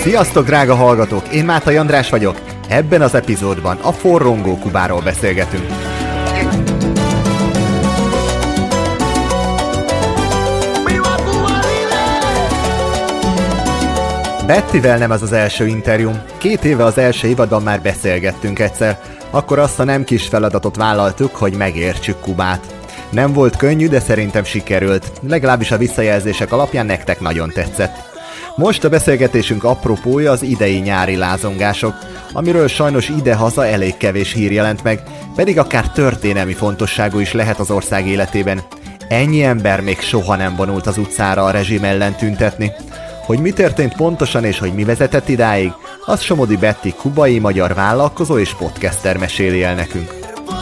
Sziasztok, drága hallgatók! Én Mátai András vagyok. Ebben az epizódban a forrongó Kubáról beszélgetünk. Bettivel nem ez az első interjúm. 2 éve az első évadban már beszélgettünk egyszer. Akkor azt a nem kis feladatot vállaltuk, hogy megértsük Kubát. Nem volt könnyű, de szerintem sikerült. Legalábbis a visszajelzések alapján nektek nagyon tetszett. Most a beszélgetésünk apropója az idei nyári lázongások, amiről sajnos idehaza elég kevés hír jelent meg, pedig akár történelmi fontosságú is lehet az ország életében. Ennyi ember még soha nem vonult az utcára a rezsim ellen tüntetni. Hogy mi történt pontosan és hogy mi vezetett idáig, az Somodi Betti kubai magyar vállalkozó és podcaster meséli el nekünk.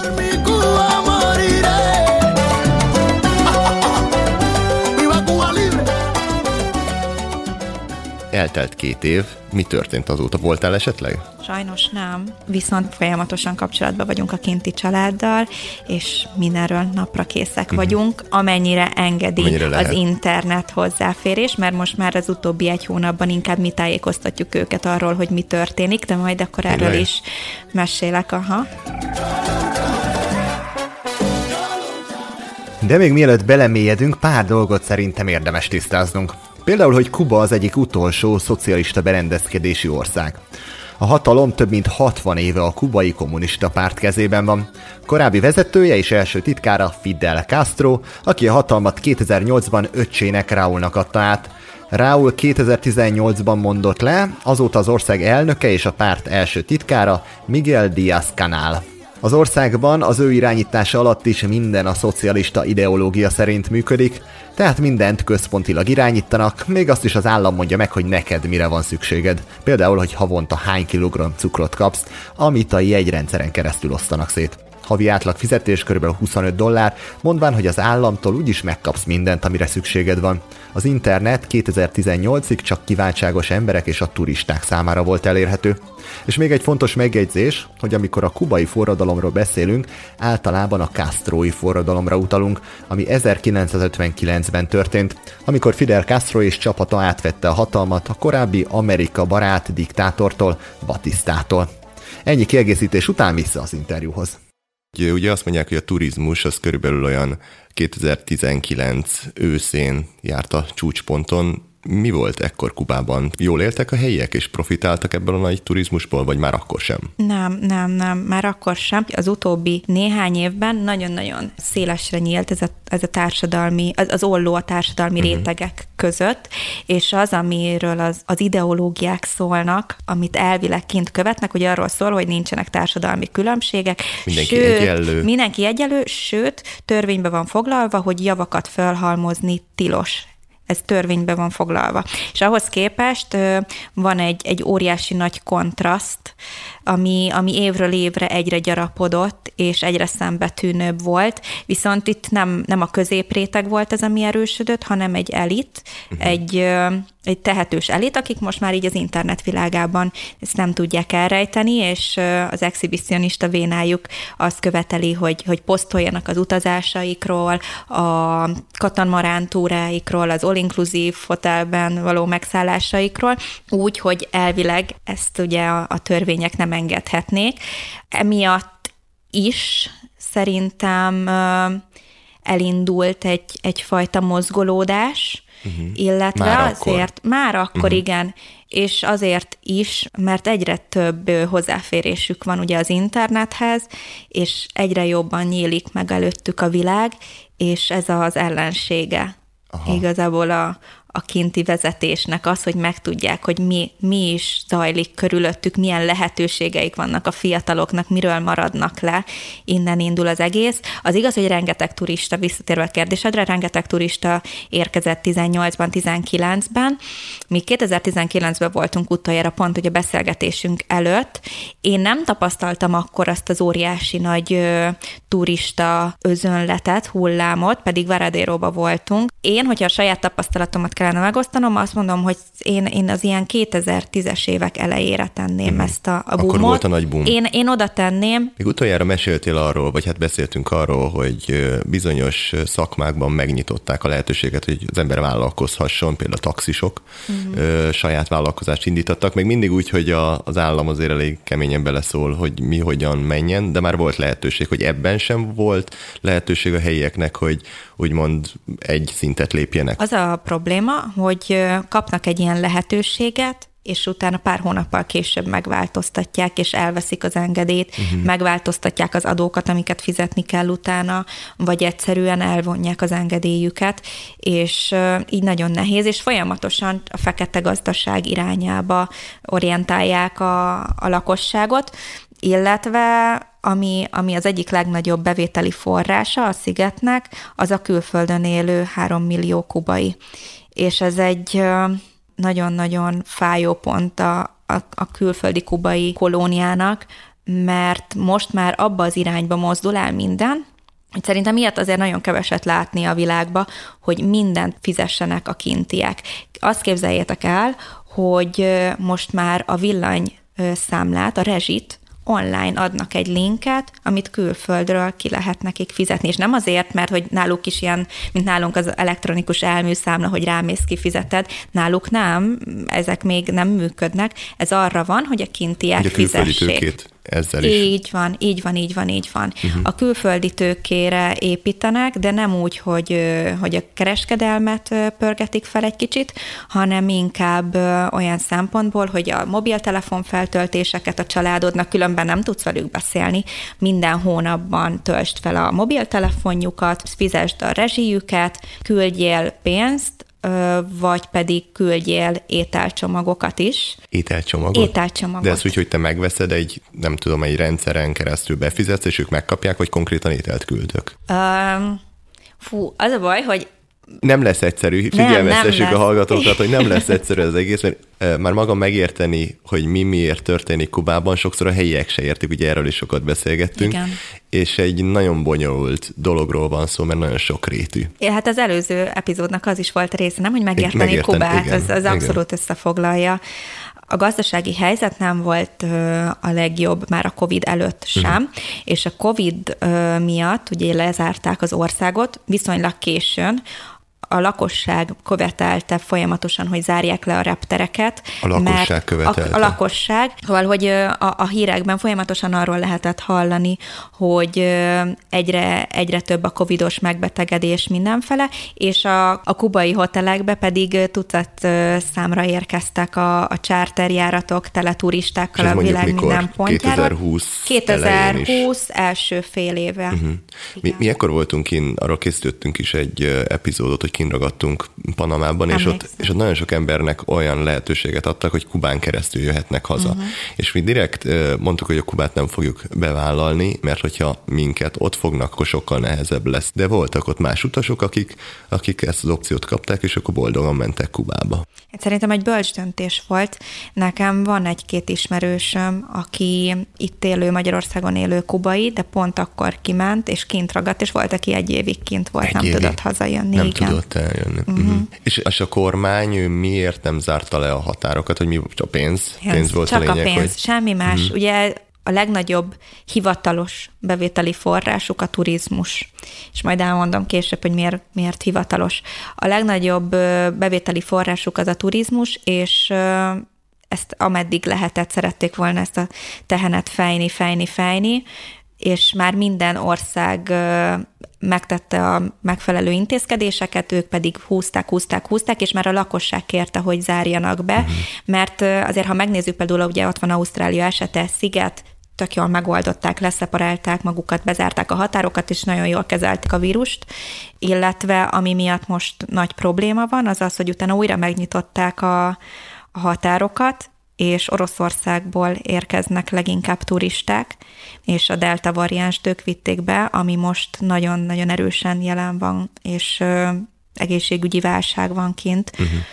Eltelt 2 év. Mi történt azóta? Voltál esetleg? Sajnos nem, viszont folyamatosan kapcsolatban vagyunk a kinti családdal, és mindenről napra készek vagyunk, amennyire engedi az internet hozzáférés, mert most már az utóbbi 1 hónapban inkább mi tájékoztatjuk őket arról, hogy mi történik, de majd akkor erről is mesélek. De még mielőtt belemélyedünk, pár dolgot szerintem érdemes tisztáznunk. Például, hogy Kuba az egyik utolsó szocialista berendezkedési ország. A hatalom több mint 60 éve a kubai kommunista párt kezében van. Korábbi vezetője és első titkára Fidel Castro, aki a hatalmat 2008-ban öccsének Raúlnak adta át. Raúl 2018-ban mondott le, azóta az ország elnöke és a párt első titkára Miguel Díaz-Canel. Az országban az ő irányítása alatt is minden a szocialista ideológia szerint működik, tehát mindent központilag irányítanak, még azt is az állam mondja meg, hogy neked mire van szükséged. Például, hogy havonta hány kilogramm cukrot kapsz, amit a jegyrendszeren keresztül osztanak szét. Havi átlag fizetés kb. $25, mondván, hogy az államtól úgyis megkapsz mindent, amire szükséged van. Az internet 2018-ig csak kiváltságos emberek és a turisták számára volt elérhető. És még egy fontos megjegyzés, hogy amikor a kubai forradalomról beszélünk, általában a Castrói forradalomra utalunk, ami 1959-ben történt, amikor Fidel Castro és csapata átvette a hatalmat a korábbi Amerika barát diktátortól, Batistától. Ennyi kiegészítés után vissza az interjúhoz. Ugye azt mondják, hogy a turizmus az körülbelül olyan 2019 őszén járt a csúcsponton. Mi volt ekkor Kubában? Jól éltek a helyiek, és profitáltak ebből a nagy turizmusból, vagy már akkor sem? Nem, már akkor sem. Az utóbbi néhány évben nagyon-nagyon szélesre nyílt ez a társadalmi, az olló a társadalmi rétegek között, és az, amiről az ideológiák szólnak, amit elvileg kint követnek, ugye arról szól, hogy nincsenek társadalmi különbségek. Mindenki egyenlő, sőt, törvényben van foglalva, hogy javakat felhalmozni tilos. Ez törvényben van foglalva. És ahhoz képest van egy óriási nagy kontraszt, ami évről évre egyre gyarapodott, és egyre szembetűnőbb volt, viszont itt nem a középréteg volt ez, ami erősödött, hanem egy elit, egy tehetős elit, akik most már így az internet világában ezt nem tudják elrejteni, és az exhibicionista vénájuk azt követeli, hogy posztoljanak az utazásaikról, a katamarántúráikról, az all-inclusive hotelben való megszállásaikról, úgy, hogy elvileg ezt ugye a törvények nem engedhetnék. Emiatt is szerintem elindult egyfajta mozgolódás, illetve azért már akkor igen, és azért is, mert egyre több hozzáférésük van ugye az internethez, és egyre jobban nyílik meg előttük a világ, és ez az ellensége igazából a kinti vezetésnek az, hogy megtudják, hogy mi is zajlik körülöttük, milyen lehetőségeik vannak a fiataloknak, miről maradnak le, innen indul az egész. Az igaz, hogy rengeteg turista, visszatérve a kérdésedre, rengeteg turista érkezett 18-ban, 19-ben. Mi 2019-ben voltunk utoljára pont ugye a beszélgetésünk előtt. Én nem tapasztaltam akkor azt az óriási nagy turista özönletet, hullámot, pedig Varadéróba voltunk. Én, hogyha a saját tapasztalatomat kellene megosztanom, azt mondom, hogy én az ilyen 2010-es évek elejére tenném ezt a boomot. Akkor volt a nagy boom. Én oda tenném. Még utoljára meséltél arról, vagy hát beszéltünk arról, hogy bizonyos szakmákban megnyitották a lehetőséget, hogy az ember vállalkozhasson, például a taxisok saját vállalkozást indítottak, még mindig úgy, hogy az állam azért elég keményen beleszól, hogy mi hogyan menjen, de már volt lehetőség, hogy ebben sem volt lehetőség a helyieknek, hogy úgymond egy szintet lépjenek. Az a probléma, hogy kapnak egy ilyen lehetőséget, és utána pár hónappal később megváltoztatják, és elveszik az engedélyt, megváltoztatják az adókat, amiket fizetni kell utána, vagy egyszerűen elvonják az engedélyüket, és így nagyon nehéz, és folyamatosan a fekete gazdaság irányába orientálják a lakosságot, illetve ami az egyik legnagyobb bevételi forrása a szigetnek, az a külföldön élő 3 millió kubai. És ez egy nagyon-nagyon fájó pont a külföldi kubai kolóniának, mert most már abba az irányba mozdul el minden, hogy szerintem ilyet azért nagyon keveset látni a világba, hogy mindent fizessenek a kintiek. Azt képzeljétek el, hogy most már a villanyszámlát, a rezsit online adnak egy linket, amit külföldről ki lehet nekik fizetni. És nem azért, mert hogy náluk is ilyen, mint nálunk az elektronikus elműszámla, hogy rámész, kifizeted. Náluk nem, ezek még nem működnek. Ez arra van, hogy a kintiek fizessék. Ezzel is. Így van. A külföldi tőkére építenek, de nem úgy, hogy a kereskedelmet pörgetik fel egy kicsit, hanem inkább olyan szempontból, hogy a mobiltelefon feltöltéseket a családodnak, különben nem tudsz velük beszélni, minden hónapban töltsd fel a mobiltelefonjukat, fizesd a rezsijüket, küldjél pénzt, vagy pedig küldjél ételcsomagokat is. Ételcsomagot? De ez úgy, hogy te megveszed egy rendszeren keresztül befizetsz, és ők megkapják, vagy konkrétan ételt küldök? Az a baj, hogy nem lesz egyszerű, figyelmeztessük a hallgatókat, hogy nem lesz egyszerű az egész, mert már maga megérteni, hogy miért történik Kubában, sokszor a helyiek se értik, ugye erről is sokat beszélgettünk, igen. És egy nagyon bonyolult dologról van szó, mert nagyon sokrétű. Hát az előző epizódnak az is volt része, nem, hogy megérteni Kubát, igen, az abszolút összefoglalja. A gazdasági helyzet nem volt a legjobb már a Covid előtt sem, és a Covid miatt ugye lezárták az országot viszonylag későn, a lakosság követelte folyamatosan, hogy zárják le a reptereket. A lakosság követelte. A lakosság, hogy a hírekben folyamatosan arról lehetett hallani, hogy egyre több a covidos megbetegedés mindenfele, és a kubai hotelekbe pedig tucat számra érkeztek a charterjáratok tele turistákkal a világ minden pontjára. 2020 első fél éve. Mi ekkor voltunk kint, arról készítettünk is egy epizódot, hogy ragadtunk Panamában, és ott nagyon sok embernek olyan lehetőséget adtak, hogy Kubán keresztül jöhetnek haza. És mi direkt mondtuk, hogy a Kubát nem fogjuk bevállalni, mert hogyha minket ott fognak, akkor sokkal nehezebb lesz. De voltak ott más utasok, akik ezt az opciót kapták, és akkor boldogan mentek Kubába. Szerintem egy bölcs döntés volt. Nekem van egy-két ismerősöm, aki itt élő, Magyarországon élő kubai, de pont akkor kiment, és kint ragadt, és volt, aki egy évig kint volt, nem tudott hazajönni. Nem tudott eljönni. És a kormány miért nem zárta le a határokat, hogy mi a pénz? Pénz volt csak a lényeg, a pénz, semmi más. Ugye a legnagyobb hivatalos bevételi forrásuk a turizmus. És majd elmondom később, hogy miért hivatalos. A legnagyobb bevételi forrásuk az a turizmus, és ezt ameddig lehetett, szerették volna ezt a tehenet fejni, és már minden ország megtette a megfelelő intézkedéseket, ők pedig húzták, és már a lakosság kérte, hogy zárjanak be, mert azért, ha megnézzük például, ugye ott van Ausztrália esete, sziget, tök jól megoldották, leszeparálták magukat, bezárták a határokat, és nagyon jól kezelték a vírust, illetve ami miatt most nagy probléma van, az az, hogy utána újra megnyitották a határokat, és Oroszországból érkeznek leginkább turisták, és a delta variánst ők vitték be, ami most nagyon-nagyon erősen jelen van, és egészségügyi válság van kint.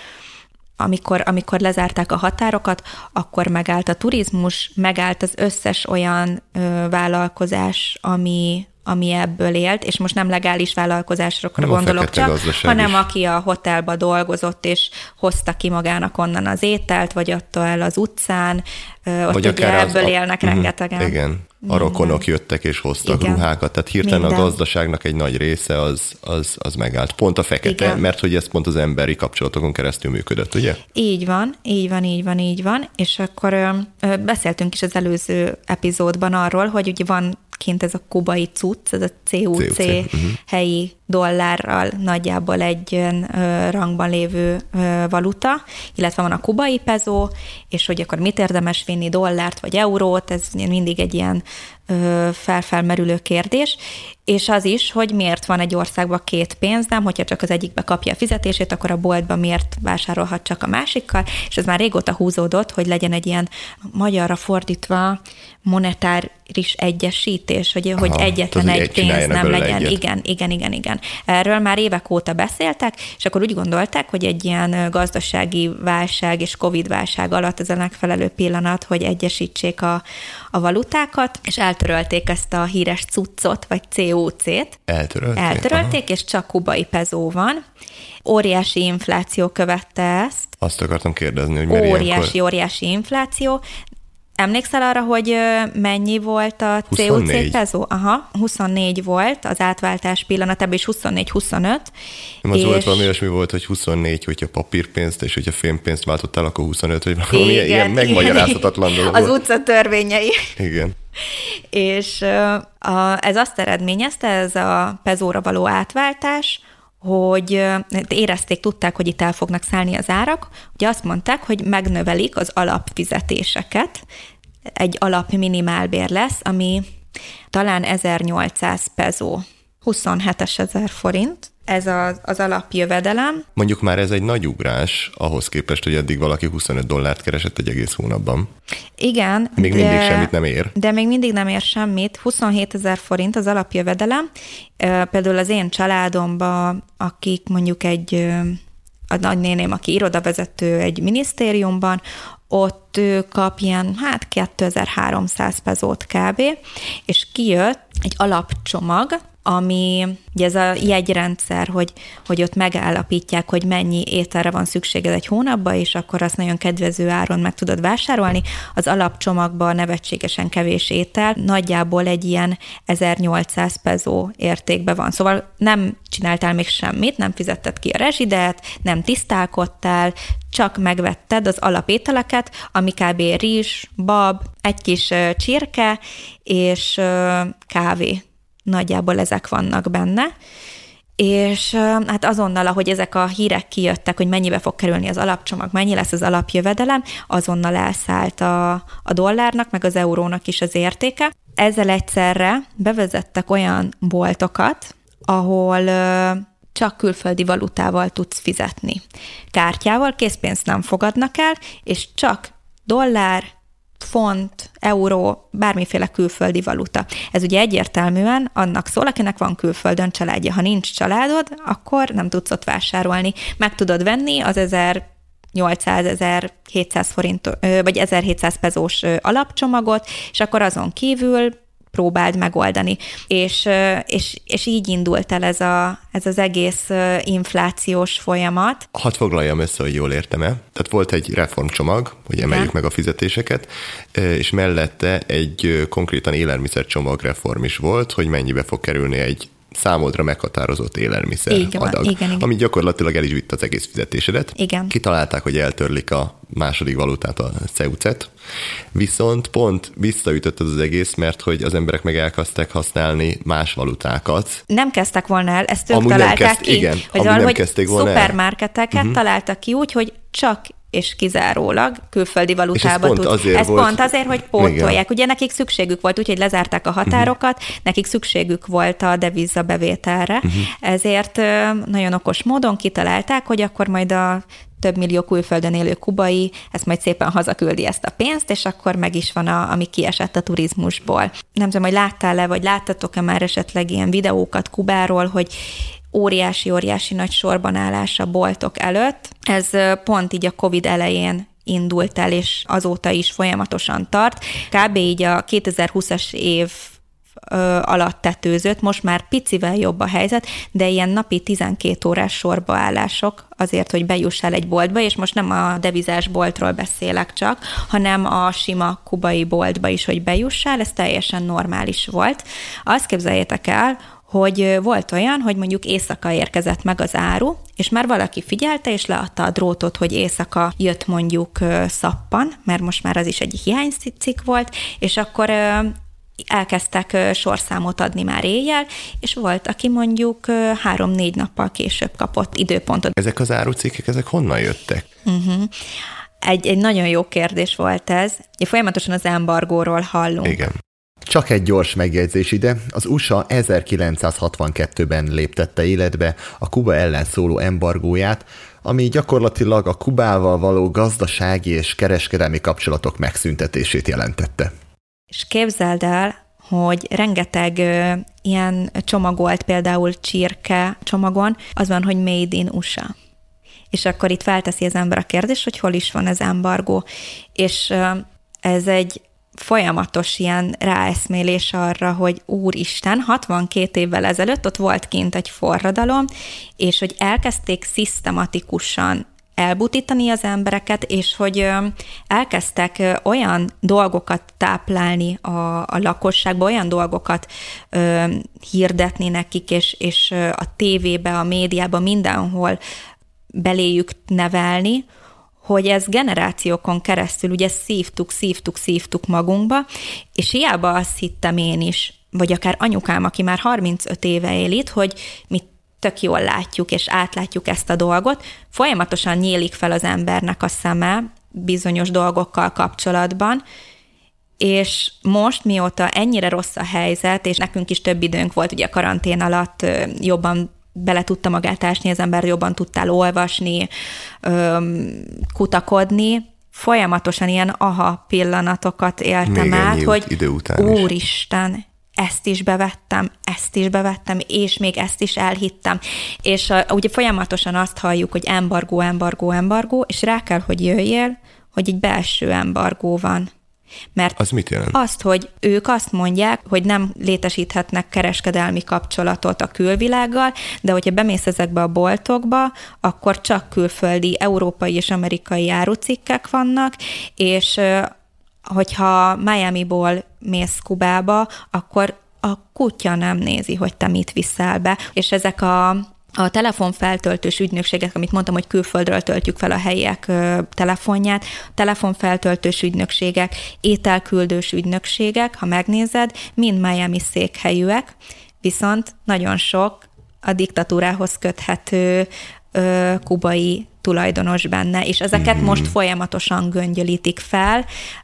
Amikor lezárták a határokat, akkor megállt a turizmus, megállt az összes olyan vállalkozás, ami ami ebből élt, és most nem legális vállalkozásokra gondolok csak, hanem aki a hotelba dolgozott, és hozta ki magának onnan az ételt, vagy adta el az utcán, ott ugye ebből élnek rengetegen. Igen, a rokonok jöttek és hoztak ruhákat, tehát hirtelen a gazdaságnak egy nagy része az megállt. Pont a fekete, mert hogy ez pont az emberi kapcsolatokon keresztül működött, ugye? Így van, és akkor beszéltünk is az előző epizódban arról, hogy ugye van kint ez a kubai cucc, ez a CUC helyi dollárral nagyjából egy rangban lévő valuta, illetve van a kubai pezó, és hogy akkor mit érdemes vinni, dollárt vagy eurót, ez mindig egy ilyen felmerülő kérdés, és az is, hogy miért van egy országban két pénznem, hogyha csak az egyikbe kapja a fizetését, akkor a boltban miért vásárolhat csak a másikkal, és ez már régóta húzódott, hogy legyen egy ilyen magyarra fordítva monetáris egyesítés, hogy egyetlen egy pénz nem legyen. Igen. Erről már évek óta beszéltek, és akkor úgy gondolták, hogy egy ilyen gazdasági válság és Covid-válság alatt ez a megfelelő pillanat, hogy egyesítsék a valutákat, és eltörölték ezt a híres cuccot, vagy CUC-t. Eltörölték, és csak kubai pezó van. Óriási infláció követte ezt. Azt akartam kérdezni, hogy miért óriási infláció. Emlékszel arra, hogy mennyi volt a CUC pezó? 24 volt az átváltás pillanatában, és 24-25. Az volt valami olyasmi volt, hogy 24, hogyha papírpénzt, és hogyha fémpénzt váltottál, akkor 25, vagy valami ilyen megmagyarázhatatlan dolog. Az utca törvényei. Igen. És ez azt eredményezte, ez a pezóra való átváltás, hogy tudták, hogy itt el fognak szállni az árak, hogy azt mondták, hogy megnövelik az alapfizetéseket, egy alap minimálbér lesz, ami talán 1800 pezó, 27 000 forint, ez az alapjövedelem. Mondjuk már ez egy nagy ugrás ahhoz képest, hogy eddig valaki $25 keresett egy egész hónapban. Igen. Még mindig semmit nem ér. De még mindig nem ér semmit. 27 000 forint az alapjövedelem. Például az én családomban, akik mondjuk a nagynéném, aki irodavezető egy minisztériumban, ott ő kap ilyen, 2300 pezót kb. És kijött egy alapcsomag, ami ugye ez a jegyrendszer, hogy ott megállapítják, hogy mennyi ételre van szükséged egy hónapban, és akkor azt nagyon kedvező áron meg tudod vásárolni. Az alapcsomagban nevetségesen kevés étel, nagyjából egy ilyen 1800 pezó értékben van. Szóval nem csináltál még semmit, nem fizetted ki a rezsidet, nem tisztálkodtál, csak megvetted az alapételeket, ami kb. Rizs, bab, egy kis csirke és kávé. Nagyjából ezek vannak benne, és hát azonnal, ahogy ezek a hírek kijöttek, hogy mennyibe fog kerülni az alapcsomag, mennyi lesz az alapjövedelem, azonnal elszállt a dollárnak, meg az eurónak is az értéke. Ezzel egyszerre bevezettek olyan boltokat, ahol csak külföldi valutával tudsz fizetni. Kártyával készpénzt nem fogadnak el, és csak dollár, font, euró, bármiféle külföldi valuta. Ez ugye egyértelműen annak szól, akinek van külföldön családja. Ha nincs családod, akkor nem tudsz ott vásárolni. Meg tudod venni az 1800-1700 forint, vagy 1700 pezós alapcsomagot, és akkor azon kívül próbáld megoldani. És így indult el ez az egész inflációs folyamat. Hadd foglaljam össze, hogy jól értem-e. Tehát volt egy reformcsomag, hogy emeljük meg a fizetéseket, és mellette egy konkrétan élelmiszercsomag reform is volt, hogy mennyibe fog kerülni egy számodra meghatározott élelmiszer adag, igen. ami gyakorlatilag el is vitt az egész fizetésedet. Igen. Kitalálták, hogy eltörlik a második valutát, a CUC-et, viszont pont visszaütött az egész, mert hogy az emberek meg elkezdtek használni más valutákat. Nem kezdtek volna el, ezt ők találták ki. Igen, hogy szupermarketeket találtak ki úgy, hogy csak és kizárólag külföldi valutába tudsz. Pont azért, hogy pótolják. Igen. Ugye nekik szükségük volt, úgyhogy lezárták a határokat, nekik szükségük volt a devizabevételre, ezért nagyon okos módon kitalálták, hogy akkor majd a több millió külföldön élő kubai, ezt majd szépen hazaküldi ezt a pénzt, és akkor meg is van, ami kiesett a turizmusból. Nem tudom, hogy láttál-e, vagy láttatok-e már esetleg ilyen videókat Kubáról, hogy óriási nagy sorban állás a boltok előtt. Ez pont így a Covid elején indult el, és azóta is folyamatosan tart. Kb. Így a 2020-as év alatt tetőzött, most már picivel jobb a helyzet, de ilyen napi 12 órás sorbaállások azért, hogy bejussál egy boltba, és most nem a devizás boltról beszélek csak, hanem a sima kubai boltba is, hogy bejussál, ez teljesen normális volt. Azt képzeljétek el, hogy volt olyan, hogy mondjuk éjszaka érkezett meg az áru, és már valaki figyelte, és leadta a drótot, hogy éjszaka jött mondjuk szappan, mert most már az is egy hiánycikk volt, és akkor elkezdtek sorszámot adni már éjjel, és volt, aki mondjuk 3-4 nappal később kapott időpontot. Ezek az árucikkek, ezek honnan jöttek? Egy nagyon jó kérdés volt ez. Folyamatosan az embargóról hallunk. Igen. Csak egy gyors megjegyzés ide, az USA 1962-ben léptette életbe a Kuba ellen szóló embargóját, ami gyakorlatilag a Kubával való gazdasági és kereskedelmi kapcsolatok megszüntetését jelentette. És képzeld el, hogy rengeteg ilyen csomagolt, például csirke csomagon, az van, hogy Made in USA. És akkor itt felteszi az ember a kérdést, hogy hol is van az embargó. És ez egy folyamatos ilyen ráeszmélés arra, hogy úristen, 62 évvel ezelőtt ott volt kint egy forradalom, és hogy elkezdték szisztematikusan elbutítani az embereket, és hogy elkezdtek olyan dolgokat táplálni a lakosságba, olyan dolgokat hirdetni nekik, és a tévébe, a médiába, mindenhol beléjük nevelni, hogy ez generációkon keresztül ugye szívtuk magunkba, és hiába azt hittem én is, vagy akár anyukám, aki már 35 éve él itt, hogy mi tök jól látjuk és átlátjuk ezt a dolgot, folyamatosan nyílik fel az embernek a szeme bizonyos dolgokkal kapcsolatban, és most, mióta ennyire rossz a helyzet, és nekünk is több időnk volt ugye a karantén alatt, jobban bele tudta magát ásni, az ember jobban tudtál olvasni, kutakodni, folyamatosan ilyen aha pillanatokat éltem még át, hogy úristen, ezt is bevettem, és még ezt is elhittem. És ugye folyamatosan azt halljuk, hogy embargó, és rá kell, hogy jöjjél, hogy egy belső embargó van. Mert az mit jelent? Azt, hogy ők azt mondják, hogy nem létesíthetnek kereskedelmi kapcsolatot a külvilággal, de hogyha bemész ezekbe a boltokba, akkor csak külföldi, európai és amerikai árucikkek vannak, és hogyha Miamiból mész Kubába, akkor a kutya nem nézi, hogy te mit viszel be. És ezek a telefonfeltöltős ügynökségek, amit mondtam, hogy külföldről töltjük fel a helyiek telefonját, telefonfeltöltős ügynökségek, ételküldős ügynökségek, ha megnézed, mind Miami székhelyűek, viszont nagyon sok a diktatúrához köthető kubai tulajdonos benne, és ezeket most folyamatosan göngyölítik fel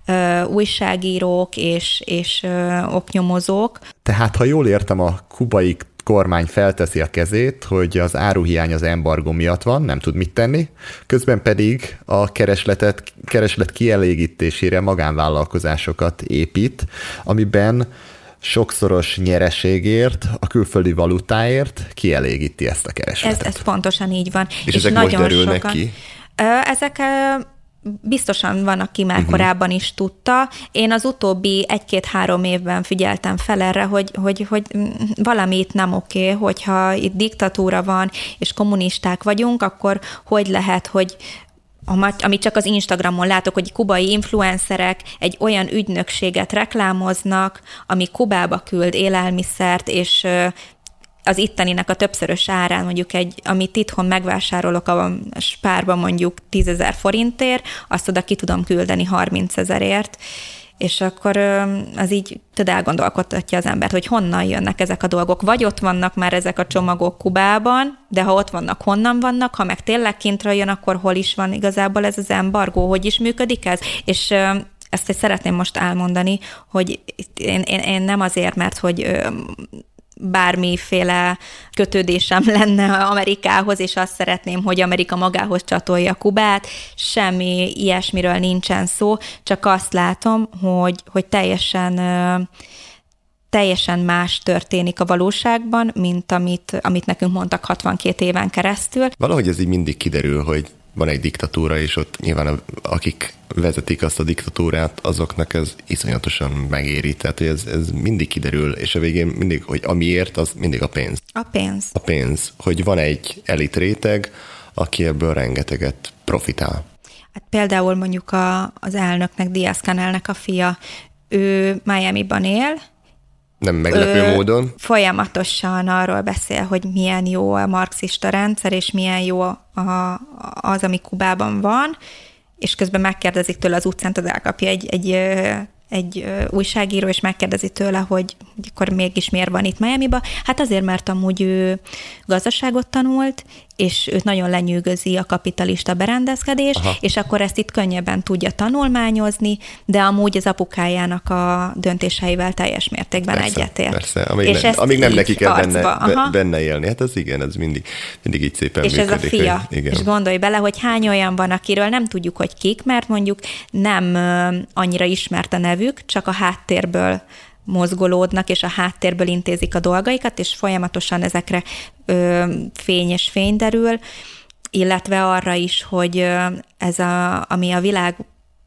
újságírók és oknyomozók. Tehát, ha jól értem, a kubai kormány felteszi a kezét, hogy az áruhiány az embargó miatt van, nem tud mit tenni, közben pedig a kereslet kielégítésére magánvállalkozásokat épít, amiben sokszoros nyereségért, a külföldi valutáért kielégíti ezt a keresletet. Ez pontosan így van. És ezek most derülnek ki? Ezek biztosan van, aki már korábban is tudta. Én az utóbbi 1-2-3 évben figyeltem fel erre, hogy valami itt nem oké, hogyha itt diktatúra van, és kommunisták vagyunk, akkor hogy lehet, hogy amit csak az Instagramon látok, hogy kubai influencerek egy olyan ügynökséget reklámoznak, ami Kubába küld élelmiszert, és az itteninek a többszörös árán, mondjuk amit itthon megvásárolok a Spárba mondjuk 10 000 forintért, azt oda ki tudom küldeni 30 000-ért, és akkor az így elgondolkodtatja az embert, hogy honnan jönnek ezek a dolgok. Vagy ott vannak már ezek a csomagok Kubában, de ha ott vannak, honnan vannak, ha meg tényleg kintről jön, akkor hol is van igazából ez az embargó, hogy is működik ez? És ezt szeretném most elmondani, hogy én nem azért, mert hogy bármiféle kötődésem lenne Amerikához, és azt szeretném, hogy Amerika magához csatolja Kubát, semmi ilyesmiről nincsen szó, csak azt látom, hogy teljesen más történik a valóságban, mint amit nekünk mondtak 62 éven keresztül. Valahogy ez így mindig kiderül, hogy van egy diktatúra, és ott nyilván akik vezetik azt a diktatúrát, azoknak ez iszonyatosan megéri. Tehát, hogy ez mindig kiderül, és a végén mindig, hogy amiért, az mindig a pénz. A pénz. A pénz, hogy van egy elit réteg, aki ebből rengeteget profitál. Hát például mondjuk az elnöknek, Díaz-Canelnek a fia, ő Miamiban él. Nem meglepő módon. Folyamatosan arról beszél, hogy milyen jó a marxista rendszer, és milyen jó az, ami Kubában van, és közben megkérdezik tőle az utcán, az elkapja egy újságíró, és megkérdezi tőle, hogy akkor mégis miért van itt Miamiba. Hát azért, mert amúgy ő gazdaságot tanult, és őt nagyon lenyűgözi a kapitalista berendezkedés, és akkor ezt itt könnyebben tudja tanulmányozni, de amúgy az apukájának a döntéseivel teljes mértékben egyetért. Persze, amíg nem neki kell benne élni. Hát ez igen, ez mindig így szépen és működik. És ez a fia. És gondolj bele, hogy hány olyan van, akiről nem tudjuk, hogy kik, mert mondjuk nem annyira ismert a nevük, csak a háttérből mozgolódnak, és a háttérből intézik a dolgaikat, és folyamatosan ezekre fény és fény derül, illetve arra is, hogy ez ami a világ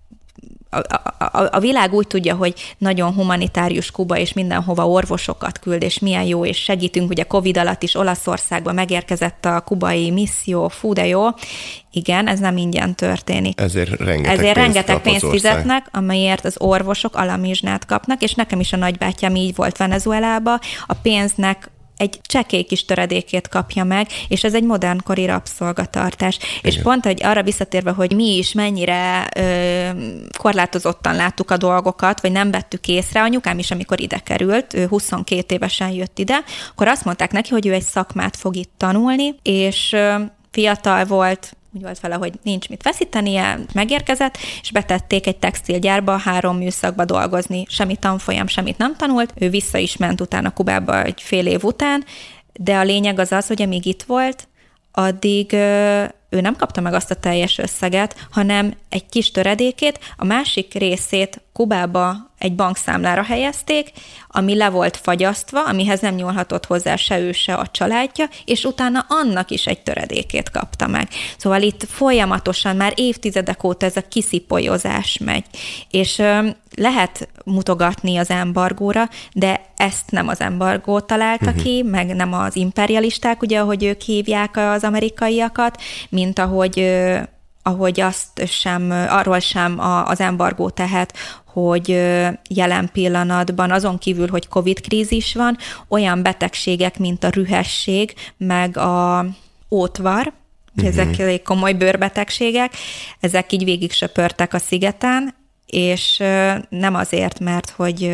a világ úgy tudja, hogy nagyon humanitárius Kuba, és mindenhova orvosokat küld, és milyen jó, és segítünk, ugye Covid alatt is Olaszországba megérkezett a kubai misszió, fú, de jó. Igen, ez nem ingyen történik. Ezért rengeteg pénzt fizetnek, amelyért az orvosok alamizsnát kapnak, és nekem is a nagybátyám így volt Venezuelában, a pénznek egy csekély kis töredékét kapja meg, és ez egy modernkori rabszolgatartás. Igen. És pont, hogy arra visszatérve, hogy mi is mennyire korlátozottan láttuk a dolgokat, vagy nem vettük észre, anyukám is, amikor ide került, ő 22 évesen jött ide, akkor azt mondták neki, hogy ő egy szakmát fog itt tanulni, és fiatal volt, úgy volt vele, hogy nincs mit veszítenie, megérkezett, és betették egy textilgyárba, 3 műszakba dolgozni. Semmi tanfolyam, semmit nem tanult. Ő vissza is ment utána Kubába egy fél év után, de a lényeg az, hogy amíg itt volt, addig ő nem kapta meg azt a teljes összeget, hanem egy kis töredékét, a másik részét Kubába egy bankszámlára helyezték, ami le volt fagyasztva, amihez nem nyúlhatott hozzá se ő, se a családja, és utána annak is egy töredékét kapta meg. Szóval itt folyamatosan már évtizedek óta ez a kiszipolyozás megy, és lehet mutogatni az embargóra, de ezt nem az embargó találta ki, meg nem az imperialisták, ugye, ahogy ők hívják az amerikaiakat, mint ahogy arról sem az embargó tehet, hogy jelen pillanatban azon kívül, hogy Covid-krízis van, olyan betegségek, mint a rühesség, meg a ótvar, ezek elég komoly bőrbetegségek, ezek így végig söpörtek a szigeten, és nem azért, mert hogy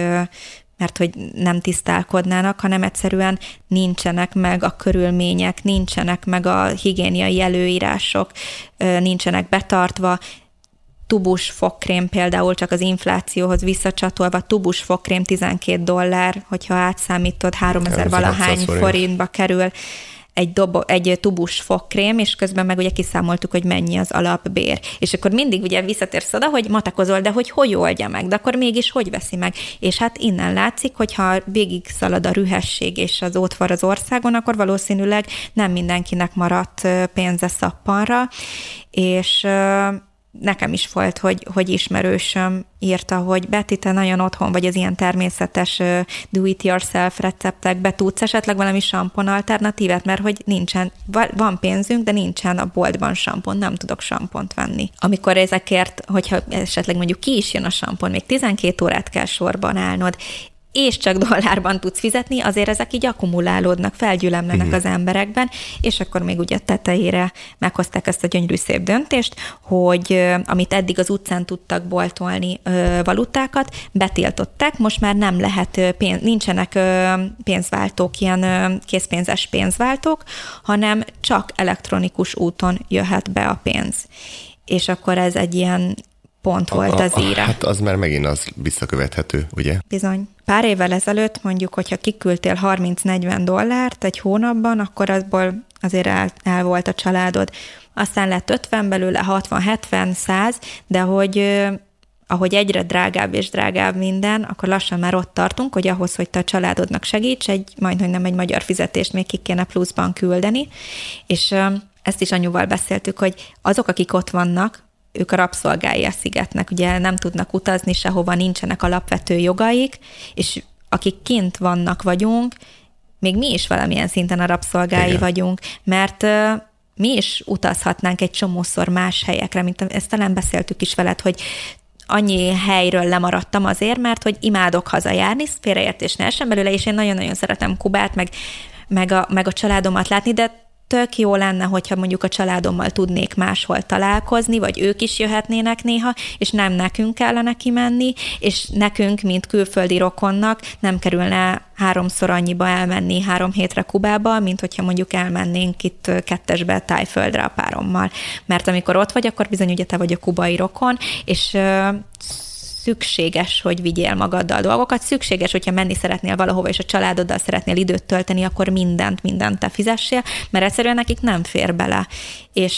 nem tisztálkodnának, hanem egyszerűen nincsenek meg a körülmények, nincsenek meg a higiéniai előírások, nincsenek betartva. Tubus fogkrém például, csak az inflációhoz visszacsatolva, tubus fogkrém $12, hogyha átszámítod, 3000 valahány forintba kerül egy tubus fogkrém, és közben meg ugye kiszámoltuk, hogy mennyi az alapbér. És akkor mindig ugye visszatérsz oda, hogy matakozol, de hogy oldja meg, de akkor mégis hogy veszi meg. És hát innen látszik, hogyha végig szalad a rühesség és az ótvar az országon, akkor valószínűleg nem mindenkinek maradt pénze szappanra, és nekem is volt, hogy ismerősöm írta, hogy Betty, te nagyon otthon vagy az ilyen természetes do-it-yourself receptekbe, tudsz esetleg valami sampon alternatívát, mert hogy nincsen, van pénzünk, de nincsen a boltban sampon, nem tudok sampont venni. Amikor ezekért, hogyha esetleg mondjuk ki is jön a sampon, még 12 órát kell sorban állnod, és csak dollárban tudsz fizetni, azért ezek így akkumulálódnak, felgyülemlenek az emberekben, és akkor még ugye tetejére meghozták ezt a gyönyörű szép döntést, hogy amit eddig az utcán tudtak boltolni valutákat, betiltották, most már nem lehet, nincsenek pénzváltók, ilyen készpénzes pénzváltók, hanem csak elektronikus úton jöhet be a pénz. És akkor ez egy ilyen pont volt az íra. Hát az már megint az visszakövethető, ugye? Bizony. Pár évvel ezelőtt mondjuk, hogyha kiküldtél $30-40 egy hónapban, akkor abból azért el volt a családod. Aztán lett 50 belőle, 60, 70, 100, de ahogy egyre drágább és drágább minden, akkor lassan már ott tartunk, hogy ahhoz, hogy te a családodnak segíts, majdnem egy magyar fizetést még ki kéne pluszban küldeni, és ezt is anyuval beszéltük, hogy azok, akik ott vannak, ők a rabszolgái a szigetnek, ugye nem tudnak utazni sehova, nincsenek alapvető jogaik, és akik kint vannak vagyunk, még mi is valamilyen szinten a rabszolgái Igen. vagyunk, mert mi is utazhatnánk egy csomószor más helyekre, mint ezt talán beszéltük is veled, hogy annyi helyről lemaradtam azért, mert hogy imádok hazajárni, félreértés ne essen belőle, és én nagyon-nagyon szeretem Kubát, meg a családomat látni, de tök jó lenne, hogyha mondjuk a családommal tudnék máshol találkozni, vagy ők is jöhetnének néha, és nem nekünk kellene kimenni, és nekünk, mint külföldi rokonnak nem kerülne 3-szor annyiba elmenni 3 hétre Kubába, mint hogyha mondjuk elmennénk itt 2-esbe Tájföldre a párommal. Mert amikor ott vagy, akkor bizony ugye te vagy a kubai rokon, és szükséges, hogy vigyél magaddal dolgokat, szükséges, hogyha menni szeretnél valahova, és a családoddal szeretnél időt tölteni, akkor mindent te fizessél, mert egyszerűen nekik nem fér bele. És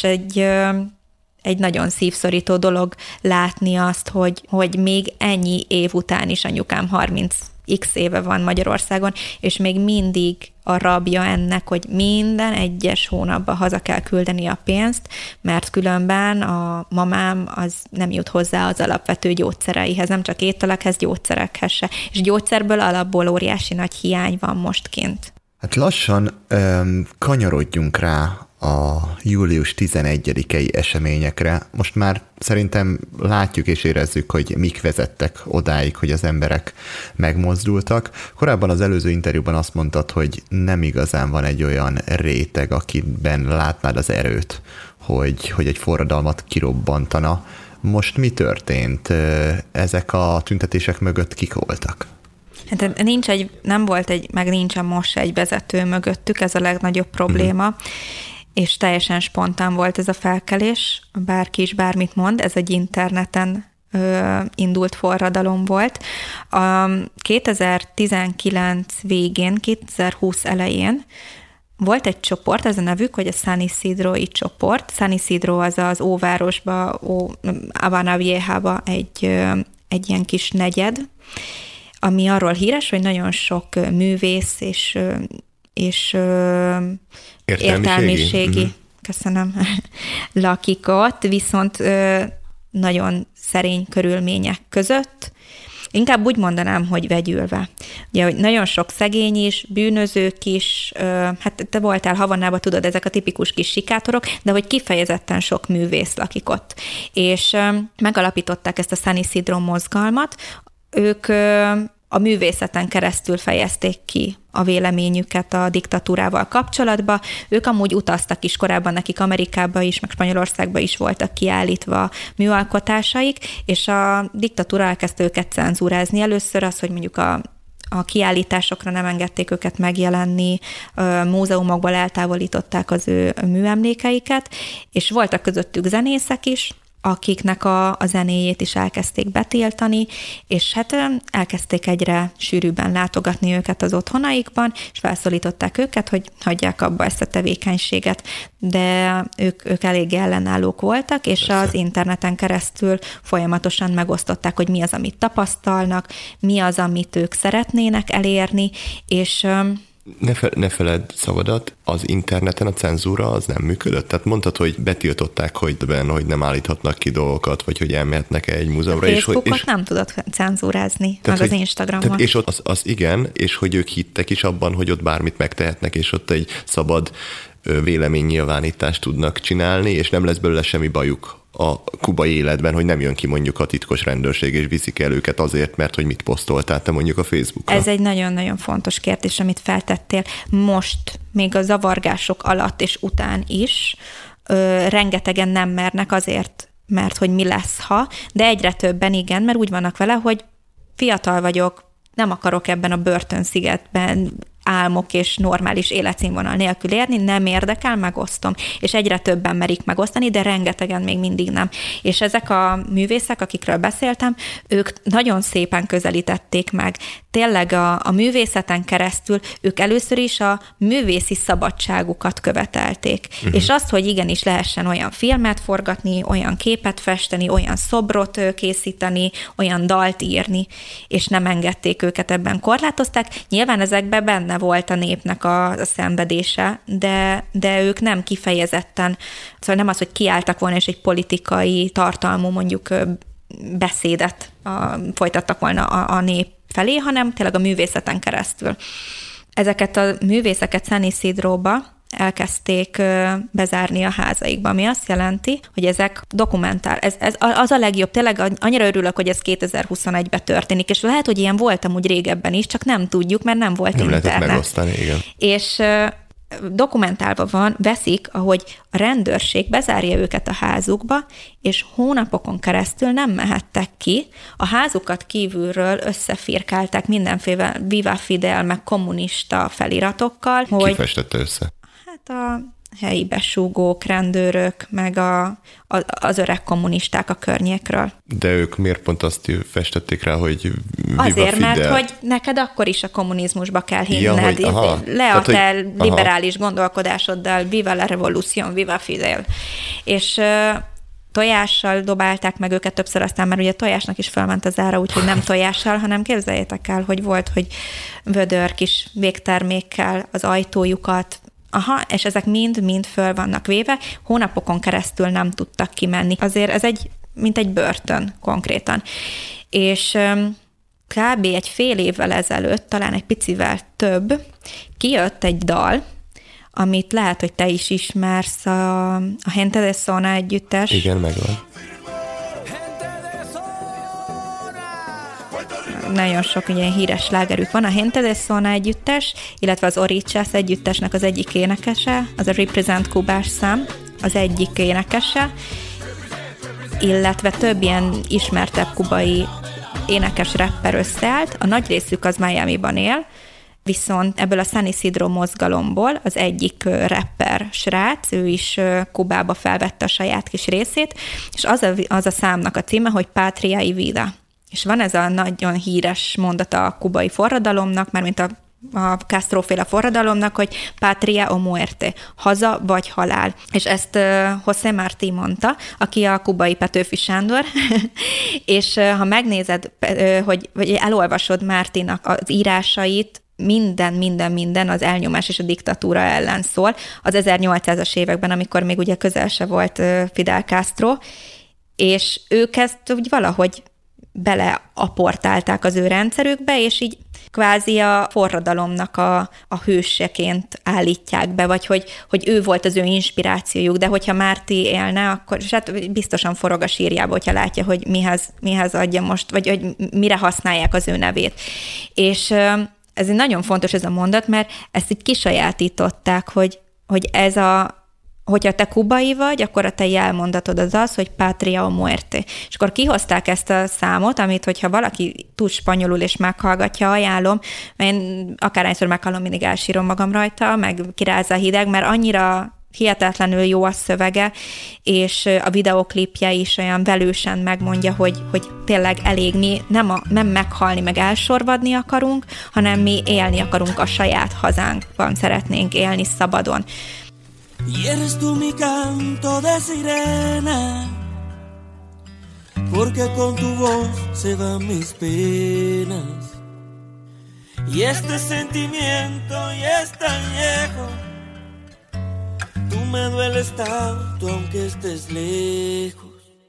egy nagyon szívszorító dolog látni azt, hogy még ennyi év után is anyukám 30x éve van Magyarországon, és még mindig a rabja ennek, hogy minden egyes hónapban haza kell küldeni a pénzt, mert különben a mamám az nem jut hozzá az alapvető gyógyszereihez, nem csak ételekhez, gyógyszerekhez se. És gyógyszerből alapból óriási nagy hiány van most kint. Hát lassan kanyarodjunk rá a július 11-i eseményekre. Most már szerintem látjuk és érezzük, hogy mik vezettek odáig, hogy az emberek megmozdultak. Korábban az előző interjúban azt mondtad, hogy nem igazán van egy olyan réteg, akiben látnád az erőt, hogy egy forradalmat kirobbantana. Most mi történt? Ezek a tüntetések mögött kik voltak? Hát nem volt meg nincsen most egy vezető mögöttük, ez a legnagyobb probléma, és teljesen spontán volt ez a felkelés, bárki is bármit mond, ez egy interneten indult forradalom volt. A 2019 végén, 2020 elején volt egy csoport, ez a nevük, hogy a San Isidro-i csoport. San Isidro az az óvárosba, Habana Viejába egy ilyen kis negyed, ami arról híres, hogy nagyon sok művész és értelmiségi köszönöm, lakik ott, viszont nagyon szerény körülmények között. Inkább úgy mondanám, hogy vegyülve. Ugye, hogy nagyon sok szegény is, bűnözők is, hát te voltál Havannában, tudod, ezek a tipikus kis sikátorok, de hogy kifejezetten sok művész lakik ott. És megalapították ezt a San Isidro mozgalmat, ők a művészeten keresztül fejezték ki a véleményüket a diktatúrával kapcsolatban. Ők amúgy utaztak is korábban, nekik Amerikába is, meg Spanyolországba is voltak kiállítva műalkotásaik, és a diktatúra elkezdte őket cenzúrázni. Először az, hogy mondjuk a kiállításokra nem engedték őket megjelenni, múzeumokból eltávolították az ő műemlékeiket, és voltak közöttük zenészek is, akiknek a zenéjét is elkezdték betiltani, és hát elkezdték egyre sűrűbben látogatni őket az otthonaikban, és felszólították őket, hogy hagyják abba ezt a tevékenységet. De ők elég ellenállók voltak, és Persze. az interneten keresztül folyamatosan megosztották, hogy mi az, amit tapasztalnak, mi az, amit ők szeretnének elérni, és Ne feledd szavadat, az interneten a cenzúra az nem működött? Tehát mondtad, hogy betiltották, hogy nem állíthatnak ki dolgokat, vagy hogy elmehetnek egy múzeumra. A Facebookot nem tudod cenzúrázni, tehát, meg az Instagramot. És ott az igen, és hogy ők hittek is abban, hogy ott bármit megtehetnek, és ott egy szabad véleménynyilvánítást tudnak csinálni, és nem lesz belőle semmi bajuk a kubai életben, hogy nem jön ki mondjuk a titkos rendőrség, és viszik el őket azért, mert hogy mit posztoltál te mondjuk a Facebookra. Ez egy nagyon-nagyon fontos kérdés, amit feltettél. Most, még a zavargások alatt és után is rengetegen nem mernek azért, mert hogy mi lesz, ha, de egyre többen igen, mert úgy vannak vele, hogy fiatal vagyok, nem akarok ebben a börtönszigetben álmok és normális életszínvonal nélkül érni, nem érdekel, megosztom. És egyre többen merik megosztani, de rengetegen még mindig nem. És ezek a művészek, akikről beszéltem, ők nagyon szépen közelítették meg. Tényleg a művészeten keresztül ők először is a művészi szabadságukat követelték. És azt, hogy igenis lehessen olyan filmet forgatni, olyan képet festeni, olyan szobrot készíteni, olyan dalt írni, és nem engedték őket, ebben korlátozták. Nyilván ezekben benne benne volt a népnek a szenvedése, de ők nem kifejezetten, szóval nem az, hogy kiálltak volna, és egy politikai tartalmú mondjuk beszédet folytattak volna a nép felé, hanem tényleg a művészeten keresztül. Ezeket a művészeket San Isidróba elkezdték bezárni a házaikba, ami azt jelenti, hogy ezek dokumentál. Ez az a legjobb, tényleg annyira örülök, hogy ez 2021-ben történik, és lehet, hogy ilyen volt amúgy régebben is, csak nem tudjuk, mert nem volt internet. Nem lehetett megosztani, igen. És dokumentálva van, veszik, ahogy a rendőrség bezárja őket a házukba, és hónapokon keresztül nem mehettek ki. A házukat kívülről összefirkálták mindenféle Viva Fidel, meg kommunista feliratokkal. Ki festette össze? Hát a helyi besúgók, rendőrök, meg az öreg kommunisták a környékről. De ők miért pont azt festették rá, hogy Viva Azért, Fidel? Mert hogy neked akkor is a kommunizmusba kell hinned. Ja, hogy, le a te liberális gondolkodásoddal, Viva la Revolución, Viva Fidel. És tojással dobálták meg őket többször, aztán már ugye tojásnak is felment az ára, úgyhogy nem tojással, hanem képzeljétek el, hogy volt, hogy vödör kis végtermékkel az ajtójukat, és ezek mind föl vannak véve, hónapokon keresztül nem tudtak kimenni. Azért ez mint egy börtön konkrétan. És kb. Egy fél évvel ezelőtt, talán egy picivel több, kijött egy dal, amit lehet, hogy te is ismersz, a Gente de Zona együttes. Igen, megvan. Nagyon sok ilyen híres slágerük van. A Gente de Zona együttes, illetve az Orichas együttesnek az egyik énekese, az a Represent Kubás szám, az egyik énekese, illetve több ilyen ismertebb kubai énekes rapper összeállt. A nagy részük az Miamiban él, viszont ebből a San Isidro mozgalomból az egyik rapper srác, ő is Kubába felvette a saját kis részét, és az a számnak a címe, hogy Patria y Vida. És van ez a nagyon híres mondata a kubai forradalomnak, mármint a Castro-féle forradalomnak, hogy patria o muerte, haza vagy halál. És ezt José Martí mondta, aki a kubai Petőfi Sándor, és ha megnézed, vagy elolvasod Martínak az írásait, minden az elnyomás és a diktatúra ellen szól. Az 1800-as években, amikor még ugye közel se volt Fidel Castro, és ők ezt úgy valahogy beleaportálták az ő rendszerükbe, és így kvázi a forradalomnak a hőseként állítják be, vagy hogy ő volt az ő inspirációjuk, de hogyha Martí élne, akkor hát biztosan forog a sírjába, hogyha látja, hogy mihez adja most, vagy hogy mire használják az ő nevét. És ez nagyon fontos ez a mondat, mert ezt így kisajátították, hogy hogyha te kubai vagy, akkor a te jelmondatod az, hogy patria o muerte. És akkor kihozták ezt a számot, amit, hogyha valaki tud spanyolul és meghallgatja, ajánlom, mert én akárhányszor meghallom, mindig elsírom magam rajta, meg kirázza a hideg, mert annyira hihetetlenül jó a szövege, és a videoklipje is olyan velősen megmondja, hogy tényleg elég mi nem meghalni, meg elsorvadni akarunk, hanem mi élni akarunk a saját hazánkban, szeretnénk élni szabadon. Y eres tú mi canto de sirena, porque con tu voz se van mis penas. Y este sentimiento ya es tan viejo, tú me dueles tanto aunque estés lejos.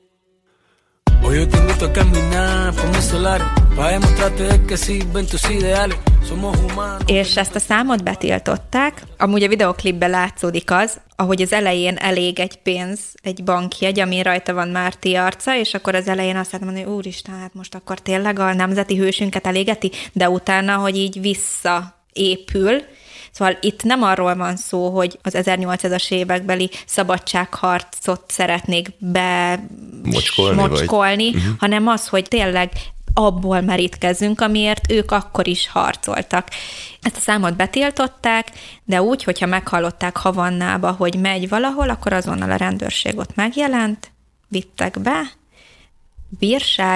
Hoy yo te invito a caminar por mi solar, para demostrarte que sirven tus ideales. És ezt a számot betiltották. Amúgy a videoklipben látszódik az, ahogy az elején elég egy pénz, egy bankjegy, ami rajta van Martí arca, és akkor az elején azt lehet mondani, hogy úristen, hát most akkor tényleg a nemzeti hősünket elégeti, de utána, hogy így visszaépül. Szóval itt nem arról van szó, hogy az 1800-as évekbeli szabadságharcot szeretnék mocskolni, hanem az, hogy tényleg abból merítkezzünk, amiért ők akkor is harcoltak. Ezt a számot betiltották, de úgy, hogyha meghallották Havannába, hogy megy valahol, akkor azonnal a rendőrség ott megjelent, vittek be, bírság,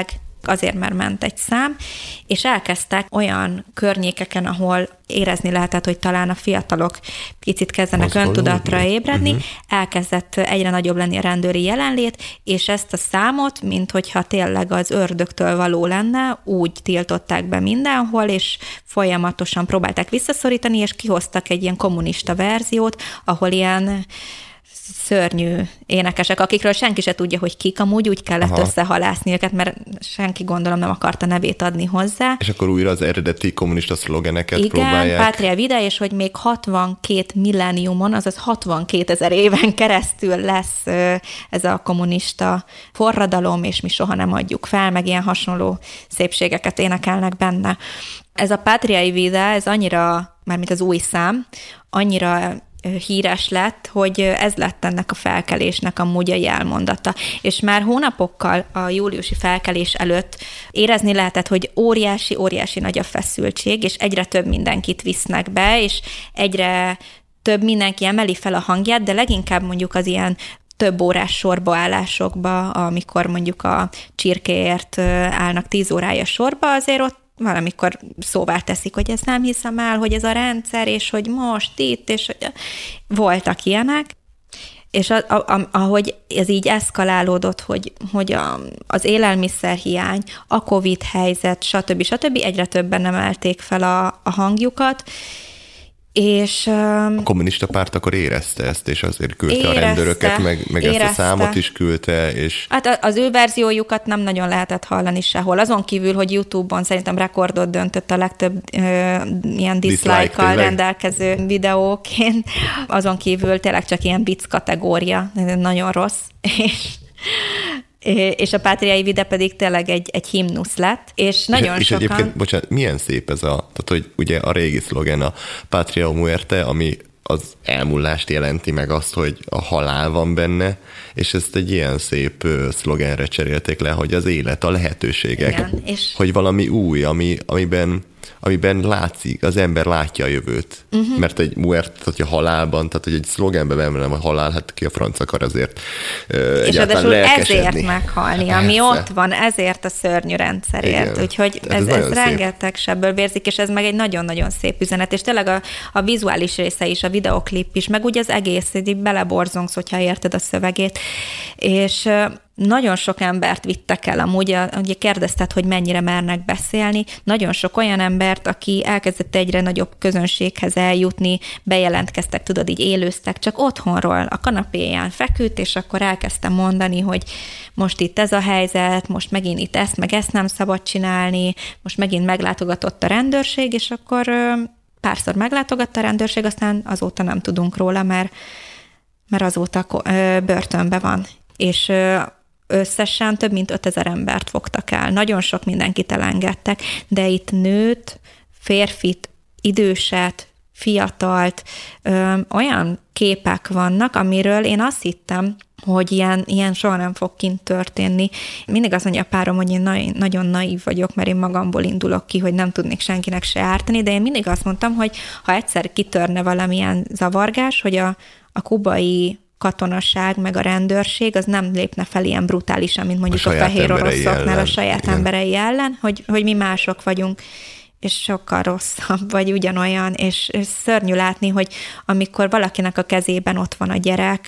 azért mert ment egy szám, és elkezdtek olyan környékeken, ahol érezni lehetett, hogy talán a fiatalok picit kezdenek öntudatra ébredni, elkezdett egyre nagyobb lenni a rendőri jelenlét, és ezt a számot, mint hogyha tényleg az ördögtől való lenne, úgy tiltották be mindenhol, és folyamatosan próbálták visszaszorítani, és kihoztak egy ilyen kommunista verziót, ahol ilyen szörnyű énekesek, akikről senki se tudja, hogy kik, amúgy úgy kellett összehalászni őket, mert senki gondolom nem akarta nevét adni hozzá. És akkor újra az eredeti kommunista szlogeneket próbálják. Igen, Pátria Vida, és hogy még 62 millenniumon, azaz 62 000 éven keresztül lesz ez a kommunista forradalom, és mi soha nem adjuk fel, meg ilyen hasonló szépségeket énekelnek benne. Ez a Pátriai Vida, ez annyira, mármint az új szám, annyira híres lett, hogy ez lett ennek a felkelésnek amúgy a jelmondata. És már hónapokkal a júliusi felkelés előtt érezni lehetett, hogy óriási nagy a feszültség, és egyre több mindenkit visznek be, és egyre több mindenki emeli fel a hangját, de leginkább mondjuk az ilyen több órás sorbaállásokba, amikor mondjuk a csirkéért állnak 10 órája sorba, azért ott valamikor szóvá teszik, hogy ezt nem hiszem el, hogy ez a rendszer, és hogy most itt, és hogy voltak ilyenek. És ahogy ez így eszkalálódott, hogy az élelmiszerhiány, a Covid helyzet, stb. Egyre többen emelték fel a hangjukat, és a kommunista párt akkor érezte ezt, és azért küldte a rendőröket, meg ezt a számot is küldte, és... Hát az ő verziójukat nem nagyon lehetett hallani sehol. Azon kívül, hogy YouTube-on szerintem rekordot döntött a legtöbb ilyen dislike-kal rendelkező videóként. Azon kívül tényleg csak ilyen vicc kategória. Nagyon rossz. És a Pátriai Vida pedig tényleg egy himnusz lett, és nagyon és sokan... egyébként, bocsánat, milyen szép ez tehát hogy ugye a régi szlogen a Patria o Muerte, ami az elmúlást jelenti, meg azt, hogy a halál van benne, és ezt egy ilyen szép szlogenre cserélték le, hogy az élet, a lehetőségek, igen, és... hogy valami új, amiben látszik, az ember látja a jövőt. Mert egy muert, hogy a halálban, tehát hogy egy szlogenben emelem a halál, hát ki a franc akar azért és ráadásul ezért meghalni, ami ott van, ezért a szörnyű rendszerért. Igen. Úgyhogy ez rengeteg sebből vérzik, és ez meg egy nagyon-nagyon szép üzenet, és tényleg a vizuális része is, a videoklip is, meg úgy az egész, így beleborzongsz, hogyha érted a szövegét, és nagyon sok embert vittek el, amúgy ugye kérdezted, hogy mennyire mernek beszélni, nagyon sok olyan embert, aki elkezdett egyre nagyobb közönséghez eljutni, bejelentkeztek, tudod, így élőztek, csak otthonról a kanapéján feküdt, és akkor elkezdtem mondani, hogy most itt ez a helyzet, most megint itt ezt, meg ezt nem szabad csinálni, most megint meglátogatott a rendőrség, és akkor párszor meglátogatta a rendőrség, aztán azóta nem tudunk róla, mert azóta börtönbe van. És összesen több mint 5000 embert fogtak el. Nagyon sok mindenkit elengedtek, de itt nőt, férfit, időset, fiatalt, olyan képek vannak, amiről én azt hittem, hogy ilyen soha nem fog kint történni. Mindig azt mondja a párom, hogy én nagyon naív vagyok, mert én magamból indulok ki, hogy nem tudnék senkinek se ártani, de én mindig azt mondtam, hogy ha egyszer kitörne valamilyen zavargás, hogy a kubai katonaság, meg a rendőrség, az nem lépne fel ilyen brutálisan, mint mondjuk a fehér oroszoknál a saját emberei ellen, hogy mi mások vagyunk, és sokkal rosszabb, vagy ugyanolyan, és szörnyű látni, hogy amikor valakinek a kezében ott van a gyerek,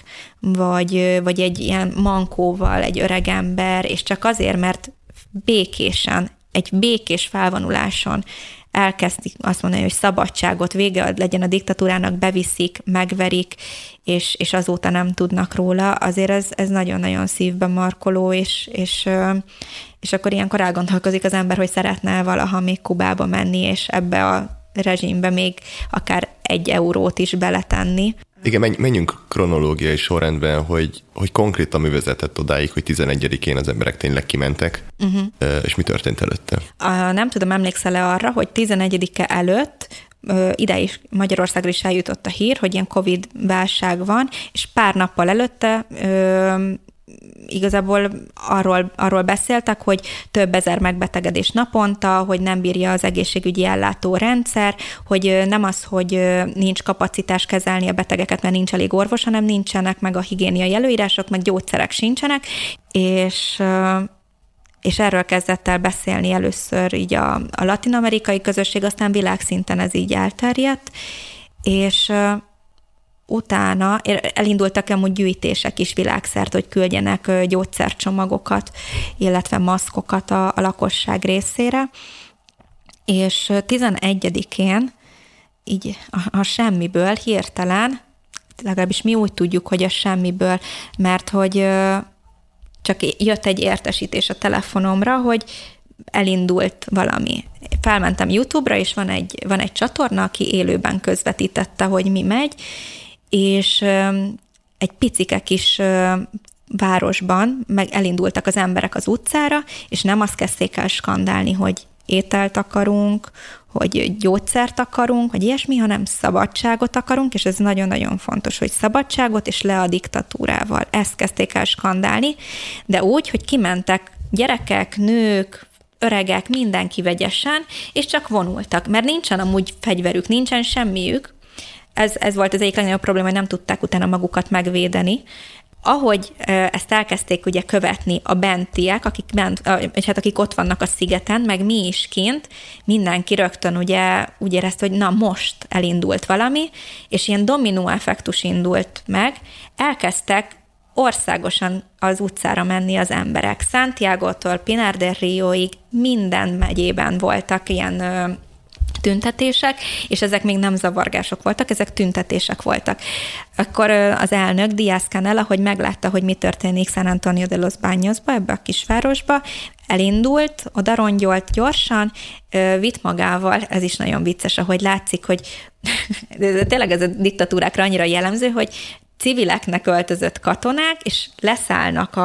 vagy egy ilyen mankóval egy öreg ember, és csak azért, mert békésen, egy békés felvonuláson elkezdik azt mondani, hogy szabadságot, vége legyen a diktatúrának, beviszik, megverik, és azóta nem tudnak róla, azért ez nagyon-nagyon szívbe markoló, és akkor ilyenkor elgondolkozik az ember, hogy szeretne valaha még Kubába menni, és ebbe a rezsimbe még akár 1 eurót is beletenni. Igen, menjünk kronológiai sorrendben, hogy konkrétan mi vezetett odáig, hogy 11-én az emberek tényleg kimentek, és mi történt előtte? Nem tudom, emlékszel-e arra, hogy 11-e előtt ide is Magyarországra is eljutott a hír, hogy ilyen Covid-válság van, és pár nappal előtte igazából arról beszéltek, hogy több ezer megbetegedés naponta, hogy nem bírja az egészségügyi ellátórendszer, hogy nem az, hogy nincs kapacitás kezelni a betegeket, mert nincs elég orvos, hanem nincsenek meg a higiéniai előírások, meg gyógyszerek sincsenek, és és erről kezdett el beszélni először így a latin-amerikai közösség, aztán világszinten ez így elterjedt, és utána elindultak amúgy gyűjtések is világszerte, hogy küldjenek gyógyszercsomagokat, illetve maszkokat a lakosság részére, és 11-én így a semmiből hirtelen, legalábbis mi úgy tudjuk, hogy a semmiből, mert hogy csak jött egy értesítés a telefonomra, hogy elindult valami. Felmentem YouTube-ra, és van egy csatorna, aki élőben közvetítette, hogy mi megy, és egy picike kis városban meg elindultak az emberek az utcára, és nem azt kezdték el skandálni, hogy ételt akarunk, hogy gyógyszert akarunk, hogy ilyesmi, hanem szabadságot akarunk, és ez nagyon-nagyon fontos, hogy szabadságot és le a diktatúrával. Ezt kezdték el skandálni, de úgy, hogy kimentek gyerekek, nők, öregek, mindenki vegyesen, és csak vonultak, mert nincsen amúgy fegyverük, nincsen semmiük. Ez volt az egyik legnagyobb probléma, hogy nem tudták utána magukat megvédeni. Ahogy ezt elkezdték ugye követni a bentiek, akik ott vannak a szigeten, meg mi is kint, mindenki rögtön ugye úgy érezte, hogy na most elindult valami, és ilyen dominó effektus indult meg, elkezdtek országosan az utcára menni az emberek. Santiago-tól Pinar del Rioig minden megyében voltak ilyen tüntetések, és ezek még nem zavargások voltak, ezek tüntetések voltak. Akkor az elnök, Díaz-Canel, ahogy meglátta, hogy mi történik San Antonio de los Bañosba, ebbe a kisvárosba, elindult, odarongyolt gyorsan, vitt magával, ez is nagyon vicces, ahogy látszik, hogy tényleg ez a diktatúrákra annyira jellemző, hogy civileknek öltözött katonák, és leszállnak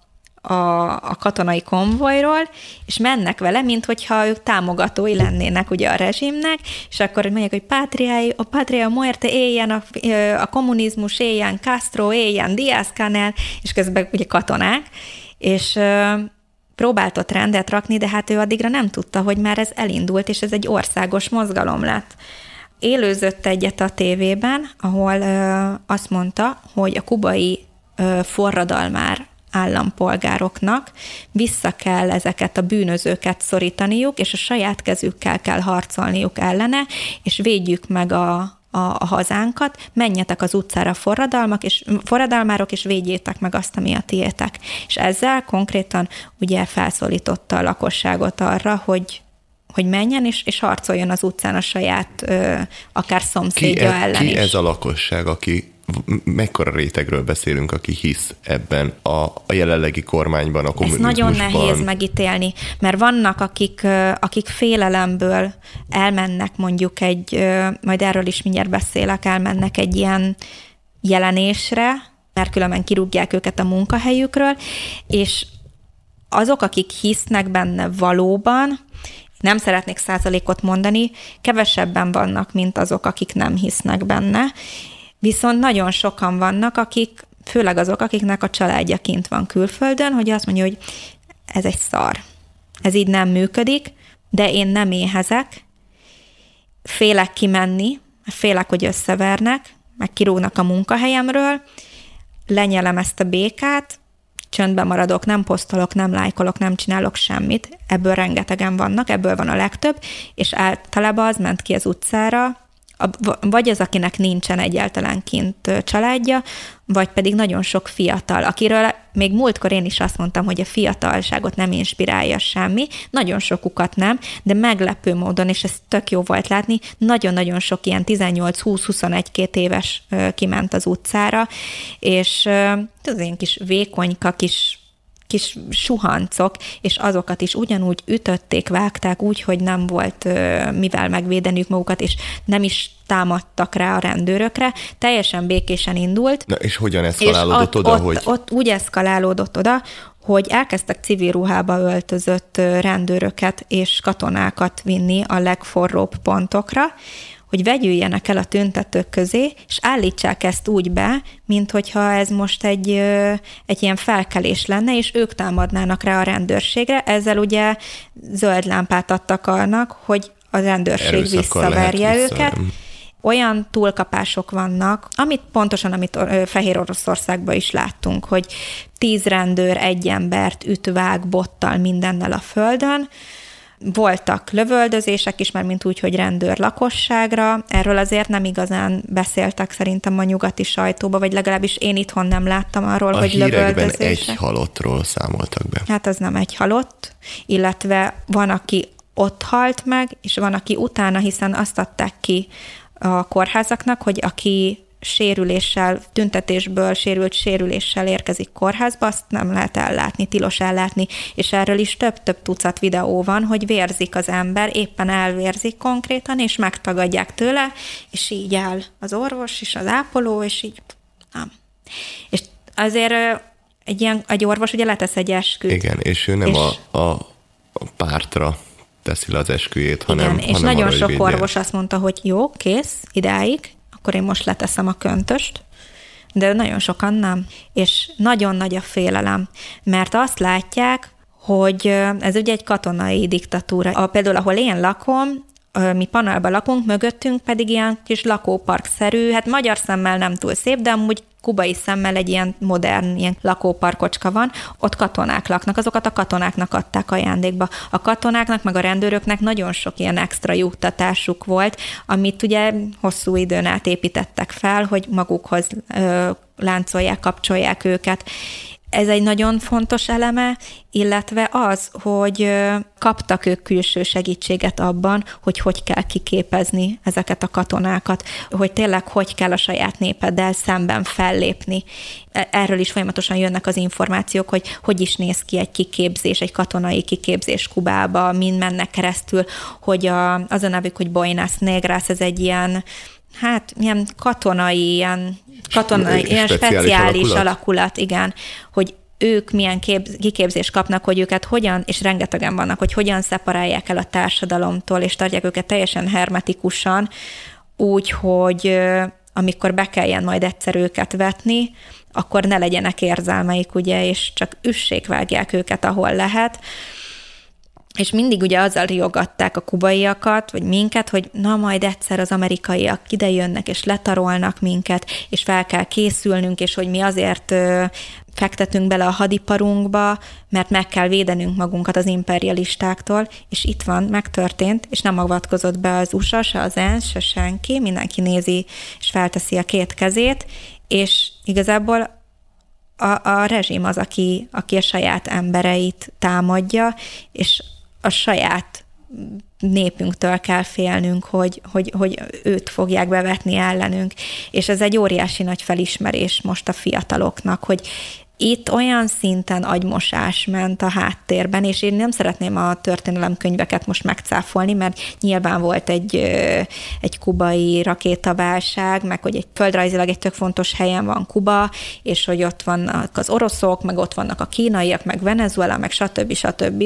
a katonai konvojról, és mennek vele, mint hogyha ők támogatói lennének ugye a rezsimnek, és akkor mondják, hogy patria muerte, éljen a kommunizmus, éljen Castro, éljen Díaz-Canel, és közben ugye katonák, és próbált ott rendet rakni, de hát ő addigra nem tudta, hogy már ez elindult, és ez egy országos mozgalom lett. Élőzött egyet a tévében, ahol azt mondta, hogy a kubai forradalmár állampolgároknak vissza kell ezeket a bűnözőket szorítaniuk, és a saját kezükkel kell harcolniuk ellene, és védjük meg a hazánkat, menjetek az utcára forradalmárok, és védjétek meg azt, ami a tiétek. És ezzel konkrétan ugye felszólította a lakosságot arra, hogy menjen, és harcoljon az utcán a saját akár szomszédja ellen is. Ki ez a lakosság, aki mekkora rétegről beszélünk, aki hisz ebben a jelenlegi kormányban, a kommunizmusban? Ez nagyon nehéz megítélni, mert vannak, akik félelemből elmennek mondjuk majd erről is mindjárt beszélek, elmennek egy ilyen jelenésre, mert különben kirúgják őket a munkahelyükről, és azok, akik hisznek benne valóban, nem szeretnék százalékot mondani, kevesebben vannak, mint azok, akik nem hisznek benne, viszont nagyon sokan vannak, főleg azok, akiknek a családja kint van külföldön, hogy azt mondja, hogy ez egy szar, ez így nem működik, de én nem éhezek, félek kimenni, félek, hogy összevernek, meg kirúgnak a munkahelyemről, lenyelem ezt a békát, csöndben maradok, nem posztolok, nem lájkolok, nem csinálok semmit, ebből rengetegen vannak, ebből van a legtöbb, és általában az ment ki az utcára, vagy az, akinek nincsen egyáltalán kint családja, vagy pedig nagyon sok fiatal, akiről még múltkor én is azt mondtam, hogy a fiatalságot nem inspirálja semmi, nagyon sokukat nem, de meglepő módon, és ez tök jó volt látni, nagyon-nagyon sok ilyen 18-20-21-2 éves kiment az utcára, és az én kis vékonyka, kis suhancok, és azokat is ugyanúgy ütötték, vágták úgy, hogy nem volt mivel megvédeniük magukat, és nem is támadtak rá a rendőrökre. Teljesen békésen indult. Na, és hogyan eszkalálódott oda? Ott úgy eszkalálódott oda, hogy elkezdtek civil ruhába öltözött rendőröket és katonákat vinni a legforróbb pontokra, hogy vegyüljenek el a tüntetők közé, és állítsák ezt úgy be, mint hogyha ez most egy ilyen felkelés lenne, és ők támadnának rá a rendőrségre. Ezzel ugye zöld lámpát adtak annak, hogy a rendőrség visszaverje őket, olyan túlkapások vannak, amit Fehér Oroszországban is láttunk, hogy 10 rendőr egy embert üt, vág bottal mindennel a földön. Voltak lövöldözések is, már mint úgy, hogy rendőr lakosságra. Erről azért nem igazán beszéltek szerintem a nyugati sajtóba, vagy legalábbis én itthon nem láttam arról, hogy lövöldözések. A hírekben egy halottról számoltak be. Hát az nem egy halott, illetve van, aki ott halt meg, és van, aki utána, hiszen azt adták ki a kórházaknak, hogy aki sérüléssel érkezik kórházba, azt nem lehet ellátni, tilos ellátni, és erről is több tucat videó van, hogy vérzik az ember, éppen elvérzik konkrétan, és megtagadják tőle, és így áll az orvos és az ápoló, és így nem. És azért egy orvos ugye letesz egy esküt. Igen, és ő nem a pártra teszi le az esküjét, hanem és nagyon sok orvos azt mondta, hogy jó, kész, idáig, akkor én most leteszem a köntöst, de nagyon sokan nem. És nagyon nagy a félelem, mert azt látják, hogy ez ugye egy katonai diktatúra. Például, ahol én lakom, mi panelban lakunk, mögöttünk pedig ilyen kis lakóparkszerű, hát magyar szemmel nem túl szép, de amúgy kubai szemmel egy ilyen modern, ilyen lakóparkocska van, ott katonák laknak, azokat a katonáknak adták ajándékba. A katonáknak, meg a rendőröknek nagyon sok ilyen extra juttatásuk volt, amit ugye hosszú időn át építettek fel, hogy magukhoz láncolják, kapcsolják őket. Ez egy nagyon fontos eleme, illetve az, hogy kaptak ők külső segítséget abban, hogy kell kiképezni ezeket a katonákat, hogy tényleg hogy kell a saját népeddel szemben fellépni. Erről is folyamatosan jönnek az információk, hogy is néz ki egy kiképzés, egy katonai kiképzés Kubába, mind mennek keresztül, hogy az a nevük, hogy Boinas Negras, ez egy ilyen katonai, ilyen speciális alakulat, igen, hogy ők milyen kiképzést kapnak, hogy őket hogyan, és rengetegen vannak, hogy hogyan szeparálják el a társadalomtól, és tartják őket teljesen hermetikusan, úgy, hogy amikor be kelljen majd egyszer őket vetni, akkor ne legyenek érzelmeik, ugye, és csak üssék-vágják őket, ahol lehet. És mindig ugye azzal riogatták a kubaiakat, vagy minket, hogy na majd egyszer az amerikaiak idejönnek, és letarolnak minket, és fel kell készülnünk, és hogy mi azért fektetünk bele a hadiparunkba, mert meg kell védenünk magunkat az imperialistáktól, és itt van, megtörtént, és nem avatkozott be az USA, se az ENSZ, se senki, mindenki nézi, és felteszi a két kezét, és igazából a rezsim az, aki a saját embereit támadja, és a saját népünktől kell félnünk, hogy őt fogják bevetni ellenünk. És ez egy óriási nagy felismerés most a fiataloknak, hogy itt olyan szinten agymosás ment a háttérben, és én nem szeretném a történelemkönyveket most megcáfolni, mert nyilván volt egy kubai rakétaválság, meg hogy földrajzilag egy tök fontos helyen van Kuba, és hogy ott vannak az oroszok, meg ott vannak a kínaiak, meg Venezuela, meg stb.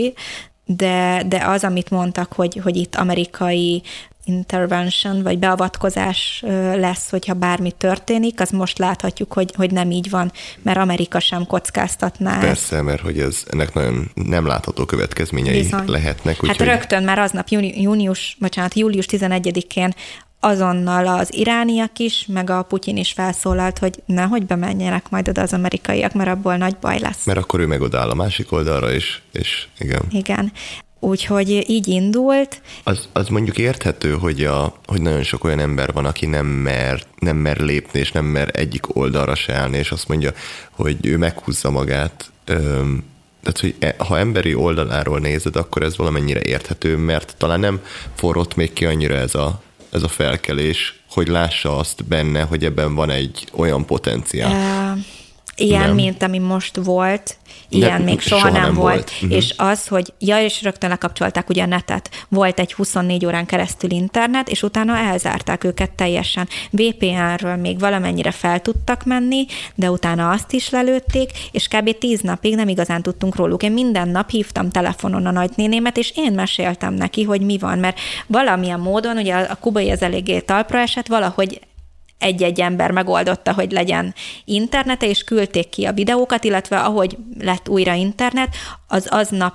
De az, amit mondtak, hogy itt amerikai intervention, vagy beavatkozás lesz, hogyha bármi történik, az most láthatjuk, hogy nem így van, mert Amerika sem kockáztatná. Persze, mert hogy ennek nagyon nem látható következményei bizony lehetnek. Hát rögtön már aznap július 11-én azonnal az irániak is, meg a Putyin is felszólalt, hogy nehogy bemenjenek majd oda az amerikaiak, mert abból nagy baj lesz. Mert akkor ő meg odáll a másik oldalra is, és igen. Igen. Úgyhogy így indult. Az mondjuk érthető, hogy nagyon sok olyan ember van, aki nem mer lépni, és nem mer egyik oldalra se állni, és azt mondja, hogy ő meghúzza magát. Tehát, hogy ha emberi oldaláról nézed, akkor ez valamennyire érthető, mert talán nem forrott még ki annyira ez a felkelés, hogy lássa azt benne, hogy ebben van egy olyan potenciál. Ilyen, nem. Mint ami most volt, ilyen még soha nem volt. És az, hogy és rögtön lekapcsolták ugye a netet. Volt egy 24 órán keresztül internet, és utána elzárták őket teljesen. VPN-ről még valamennyire fel tudtak menni, de utána azt is lelőtték, és kb. 10 napig nem igazán tudtunk róluk. Én minden nap hívtam telefonon a nagynénémet, és én meséltem neki, hogy mi van, mert valamilyen módon, ugye a kubai az eléggé talpra esett, valahogy egy-egy ember megoldotta, hogy legyen internete, és küldték ki a videókat, illetve ahogy lett újra internet, az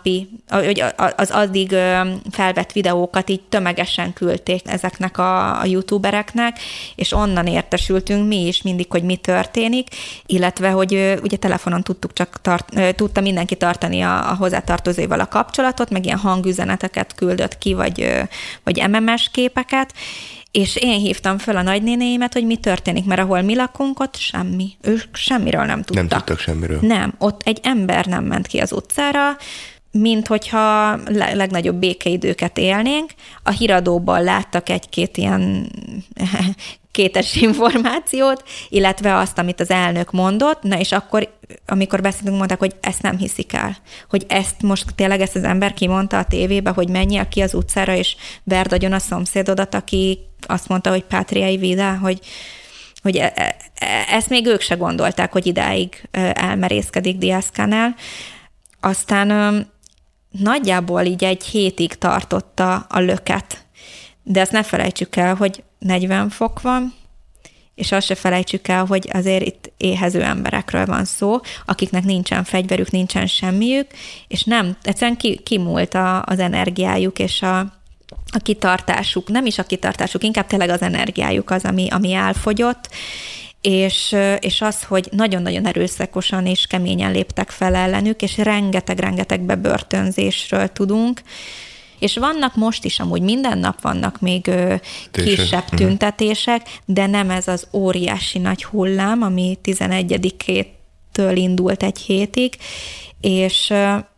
addig felvett videókat így tömegesen küldték ezeknek a youtubereknek, és onnan értesültünk mi is mindig, hogy mi történik, illetve, hogy ugye telefonon tudta mindenki tartani a hozzátartozóival a kapcsolatot, meg ilyen hangüzeneteket küldött ki, vagy MMS képeket, és én hívtam föl a nagynénéimet, hogy mi történik, mert ahol mi lakunk, ott semmi. Ők semmiről nem tudtak. Nem tudtak semmiről. Nem, ott egy ember nem ment ki az utcára, mint hogyha legnagyobb békeidőket élnénk. A híradóban láttak egy-két ilyen kétes információt, illetve azt, amit az elnök mondott, na és akkor, amikor beszéltünk, mondták, hogy ezt nem hiszik el. Hogy ezt most tényleg ezt az ember kimondta a tévébe, hogy menjél ki az utcára, és verd agyon a szomszédodat, aki azt mondta, hogy pátriai vida, hogy ezt még ők se gondolták, hogy idáig elmerészkedik Díaz-Canel. Aztán nagyjából így egy hétig tartotta a löket. De ezt ne felejtsük el, hogy 40 fok van, és azt se felejtsük el, hogy azért itt éhező emberekről van szó, akiknek nincsen fegyverük, nincsen semmiük, és nem, egyszerűen kimúlt az energiájuk, és a kitartásuk, nem is a kitartásuk, inkább tényleg az energiájuk az, ami elfogyott, és az, hogy nagyon-nagyon erőszakosan és keményen léptek fel ellenük, és rengeteg bebörtönzésről tudunk, és vannak most is, amúgy minden nap vannak még kisebb tüntetések, de nem ez az óriási nagy hullám, ami 11-től indult egy hétig, és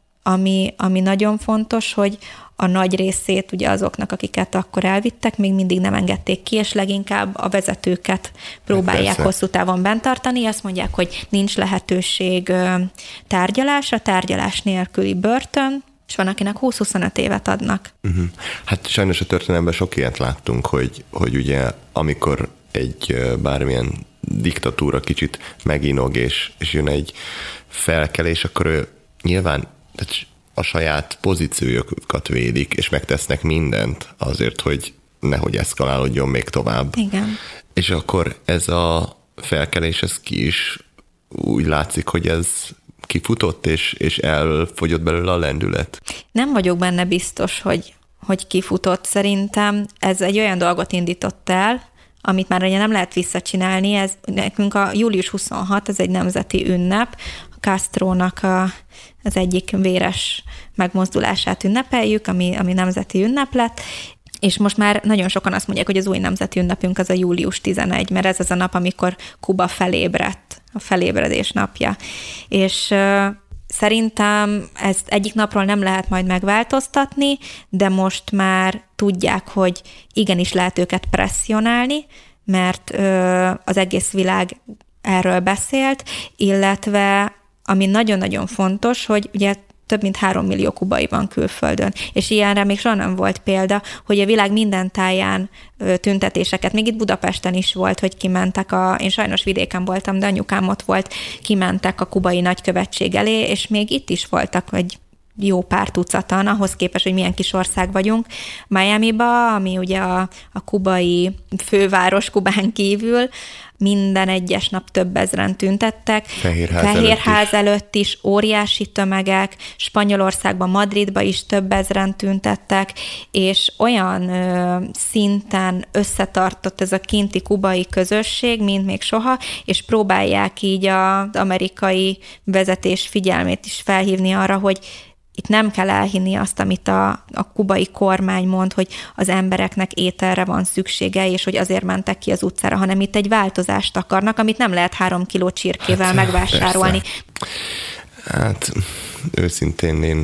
ami nagyon fontos, hogy a nagy részét ugye azoknak, akiket akkor elvittek, még mindig nem engedték ki, és leginkább a vezetőket próbálják hosszú távon bent tartani. Azt mondják, hogy nincs lehetőség tárgyalásra, tárgyalás nélküli börtön, és van, akinek 20-25 évet adnak. Hát sajnos a történelemben sok ilyet láttunk, hogy ugye amikor egy bármilyen diktatúra kicsit meginog, és jön egy felkelés, akkor ő nyilván a saját pozíciójukat védik, és megtesznek mindent azért, hogy nehogy eszkalálódjon még tovább. Igen. És akkor ez a felkelés, ez ki is úgy látszik, hogy ez kifutott, és elfogyott belőle a lendület? Nem vagyok benne biztos, hogy kifutott. Szerintem ez egy olyan dolgot indított el, amit már ugye nem lehet visszacsinálni. Ez nekünk a július 26, ez egy nemzeti ünnep, a Castrónak az egyik véres megmozdulását ünnepeljük, ami nemzeti ünnep lett, és most már nagyon sokan azt mondják, hogy az új nemzeti ünnepünk az a július 11, mert ez az a nap, amikor Kuba felébredt, a felébredés napja. És szerintem ezt egyik napról nem lehet majd megváltoztatni, de most már tudják, hogy igenis lehet őket presszionálni, mert az egész világ erről beszélt, illetve ami nagyon-nagyon fontos, hogy ugye több mint 3 millió kubai van külföldön. És ilyenre még soha nem volt példa, hogy a világ minden táján tüntetéseket, még itt Budapesten is volt, hogy kimentek én sajnos vidéken voltam, de anyukám ott volt, kimentek a kubai nagykövetség elé, és még itt is voltak egy jó pár tucatan, ahhoz képest, hogy milyen kis ország vagyunk. Miamiba, ami ugye a kubai főváros Kubán kívül, minden egyes nap több ezren tüntettek. Fehérház előtt is óriási tömegek, Spanyolországban, Madridban is több ezren tüntettek, és olyan szinten összetartott ez a kinti kubai közösség, mint még soha, és próbálják így az amerikai vezetés figyelmét is felhívni arra, hogy itt nem kell elhinni azt, amit a kubai kormány mond, hogy az embereknek ételre van szüksége, és hogy azért mentek ki az utcára, hanem itt egy változást akarnak, amit nem lehet 3 kiló csirkével megvásárolni. Persze. Hát őszintén én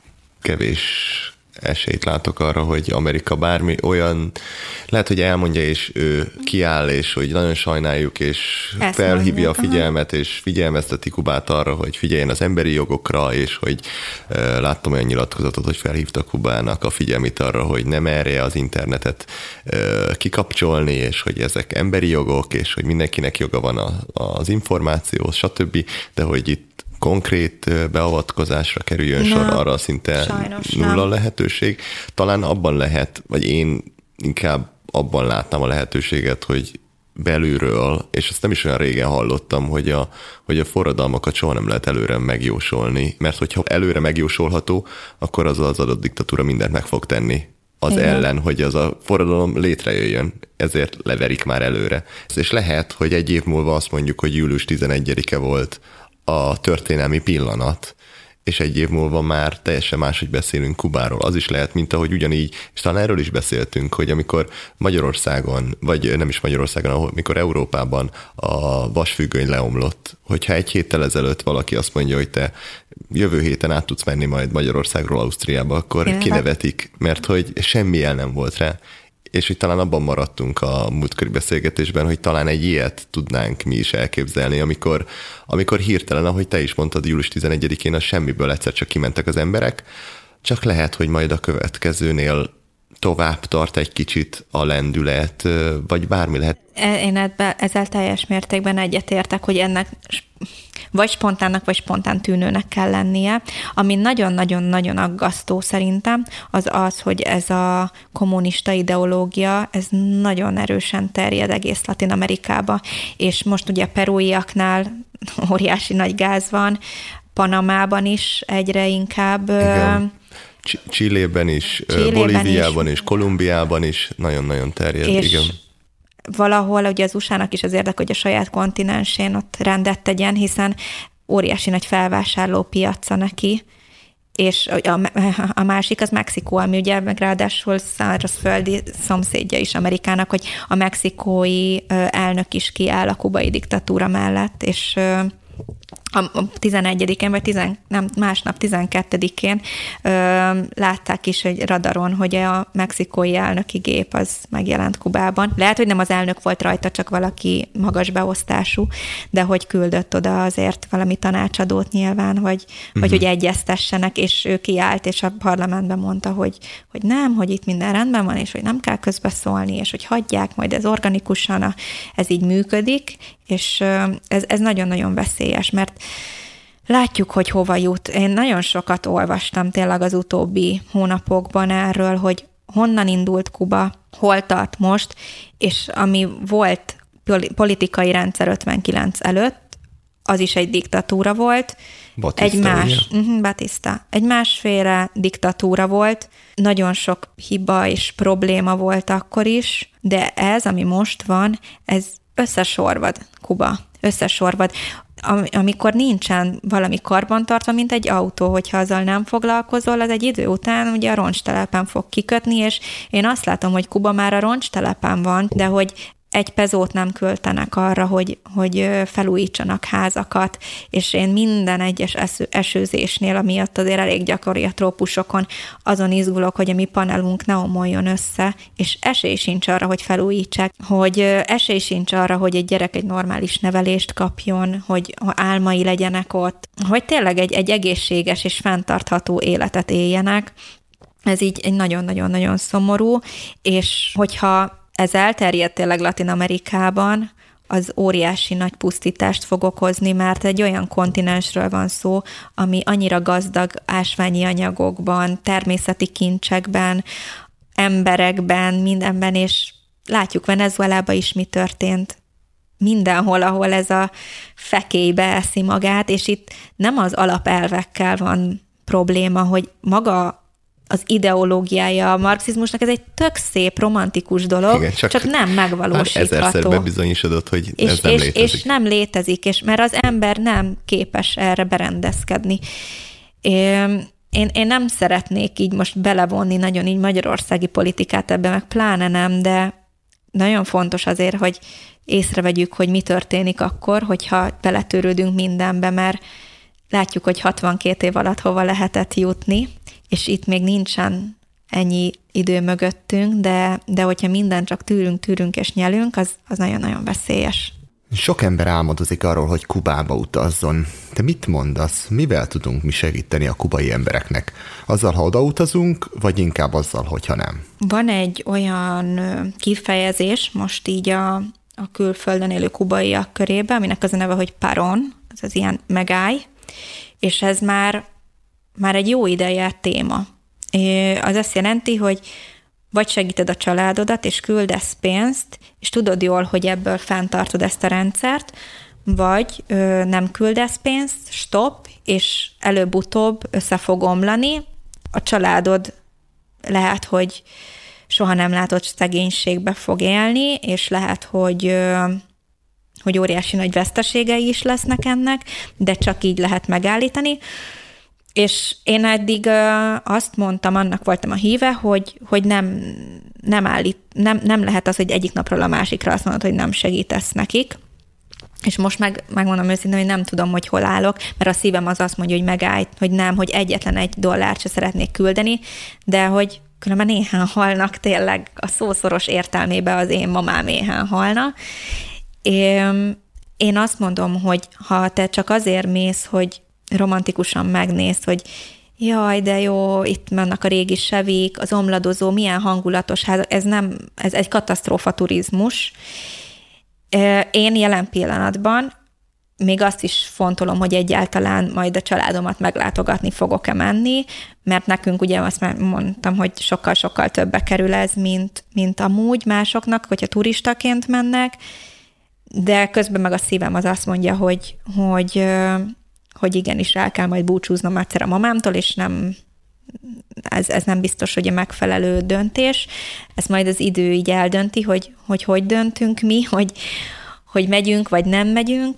kevés esélyt látok arra, hogy Amerika bármi olyan, lehet, hogy elmondja, és ő kiáll, és hogy nagyon sajnáljuk, és ezt felhívja a figyelmet, és figyelmezteti Kubát arra, hogy figyeljen az emberi jogokra, és hogy láttam olyan nyilatkozatot, hogy felhívta Kubának a figyelmét arra, hogy nem merje az internetet kikapcsolni, és hogy ezek emberi jogok, és hogy mindenkinek joga van az információhoz, stb., de hogy itt konkrét beavatkozásra kerüljön sor, arra szinte nulla lehetőség. Talán abban lehet, vagy én inkább abban látnám a lehetőséget, hogy belülről, és ezt nem is olyan régen hallottam, hogy a forradalmakat soha nem lehet előre megjósolni, mert hogyha előre megjósolható, akkor az adott diktatúra mindent meg fog tenni az ellen, hogy az a forradalom létrejöjjön, ezért leverik már előre. És lehet, hogy egy év múlva azt mondjuk, hogy július 11-e volt a történelmi pillanat, és egy év múlva már teljesen máshogy beszélünk Kubáról. Az is lehet, mint ahogy ugyanígy, és talán erről is beszéltünk, hogy amikor Magyarországon, vagy nem is Magyarországon, amikor Európában a vasfüggöny leomlott, hogyha egy héttel ezelőtt valaki azt mondja, hogy te jövő héten át tudsz menni majd Magyarországról Ausztriába, akkor kinevetik, mert hogy semmi jel nem volt rá. És hogy talán abban maradtunk a múltkori beszélgetésben, hogy talán egy ilyet tudnánk mi is elképzelni, amikor hirtelen, ahogy te is mondtad, július 11-én a semmiből egyszer csak kimentek az emberek, csak lehet, hogy majd a következőnél tovább tart egy kicsit a lendület, vagy bármi lehet. Én ezzel teljes mértékben egyetértek, hogy ennek vagy spontánnak, vagy spontán tűnőnek kell lennie. Ami nagyon-nagyon-nagyon aggasztó szerintem, az, hogy ez a kommunista ideológia, ez nagyon erősen terjed egész Latin-Amerikába, és most ugye perúiaknál óriási nagy gáz van, Panamában is egyre inkább. Chilében is, Bolíviában is, Kolumbiában is nagyon-nagyon terjed. Igen. Valahol ugye az USA-nak is az érdek, hogy a saját kontinensén ott rendet tegyen, hiszen óriási nagy felvásárló piaca neki, és a másik az Mexikó, ami ugye meg ráadásul szárazföldi szomszédja is Amerikának, hogy a mexikói elnök is kiáll a kubai diktatúra mellett, és a 11-én, vagy másnap 12-én látták is egy radaron, hogy a mexikói elnöki gép az megjelent Kubában. Lehet, hogy nem az elnök volt rajta, csak valaki magas beosztású, de hogy küldött oda azért valami tanácsadót nyilván, hogy egyeztessenek, és ő kiállt, és a parlamentben mondta, hogy nem, hogy itt minden rendben van, és hogy nem kell közbeszólni, és hogy hagyják, majd ez organikusan, ez így működik, és ez nagyon-nagyon veszélyes, mert látjuk, hogy hova jut. Én nagyon sokat olvastam tényleg az utóbbi hónapokban erről, hogy honnan indult Kuba, hol tart most, és ami volt politikai rendszer 59 előtt, az is egy diktatúra volt. Batista. Egy másféle diktatúra volt, nagyon sok hiba és probléma volt akkor is, de ez, ami most van, ez összesorvad Kuba, összesorvad. Amikor nincsen valami karbantartva, mint egy autó, hogyha azzal nem foglalkozol, az egy idő után ugye a roncstelepen fog kikötni, és én azt látom, hogy Kuba már a roncstelepen van, de hogy egy pezót nem költenek arra, hogy felújítsanak házakat, és én minden egyes esőzésnél, amiatt azért elég gyakori a trópusokon, azon izgulok, hogy a mi panelunk ne omoljon össze, és esély sincs arra, hogy felújítsák, hogy esély sincs arra, hogy egy gyerek egy normális nevelést kapjon, hogy álmai legyenek ott, hogy tényleg egy egészséges és fenntartható életet éljenek. Ez így egy nagyon-nagyon-nagyon szomorú, és hogyha ez elterjedt tényleg Latin-Amerikában, az óriási nagy pusztítást fog okozni, mert egy olyan kontinensről van szó, ami annyira gazdag ásványi anyagokban, természeti kincsekben, emberekben, mindenben, és látjuk Venezuelában is mi történt. Mindenhol, ahol ez a fekély beeszi magát, és itt nem az alapelvekkel van probléma, hogy maga az ideológiája a marxizmusnak, ez egy tök szép, romantikus dolog, igen, csak nem megvalósítható. Ezerszer bebizonyosodott, hogy ez nem létezik. És nem létezik, mert az ember nem képes erre berendezkedni. Én nem szeretnék így most belevonni nagyon így magyarországi politikát ebbe, meg pláne nem, de nagyon fontos azért, hogy észrevegyük, hogy mi történik akkor, hogyha beletörődünk mindenbe, mert látjuk, hogy 62 év alatt hova lehetett jutni, és itt még nincsen ennyi idő mögöttünk, de hogyha minden csak tűrünk és nyelünk, az nagyon-nagyon veszélyes. Sok ember álmodozik arról, hogy Kubába utazzon. Te mit mondasz? Mivel tudunk mi segíteni a kubai embereknek? Azzal, ha odautazunk, vagy inkább azzal, hogyha nem? Van egy olyan kifejezés most így a külföldön élő kubaiak körében, aminek az a neve, hogy paron, az ilyen megállj, és ez már egy jó ideje téma. Az azt jelenti, hogy vagy segíted a családodat, és küldesz pénzt, és tudod jól, hogy ebből fenntartod ezt a rendszert, vagy nem küldesz pénzt, stop, és előbb-utóbb össze fog omlani. A családod lehet, hogy soha nem látott szegénységbe fog élni, és lehet, hogy óriási nagy veszteségei is lesznek ennek, de csak így lehet megállítani. És én eddig azt mondtam, annak voltam a híve, hogy nem lehet az, hogy egyik napról a másikra azt mondod, hogy nem segítesz nekik. És most megmondom őszintén, hogy nem tudom, hogy hol állok, mert a szívem az azt mondja, hogy megállj, hogy nem, hogy egyetlen $1 se szeretnék küldeni, de hogy különben éhen halnak, tényleg a szószoros értelmében az én mamám éhen halna. Én azt mondom, hogy ha te csak azért mész, hogy romantikusan megnézd, hogy jaj, de jó, itt vannak a régi sevik, az omladozó, milyen hangulatos ház, ez egy katasztrófa turizmus. Én jelen pillanatban még azt is fontolom, hogy egyáltalán majd a családomat meglátogatni fogok-e menni, mert nekünk ugye azt már mondtam, hogy sokkal-sokkal többe kerül ez, mint amúgy másoknak, hogyha turistaként mennek, de közben meg a szívem az azt mondja, hogy igenis el kell majd búcsúznom egyszer a mamámtól, és ez nem biztos, hogy a megfelelő döntés. Ezt majd az idő így eldönti, hogy döntünk mi, hogy megyünk, vagy nem megyünk,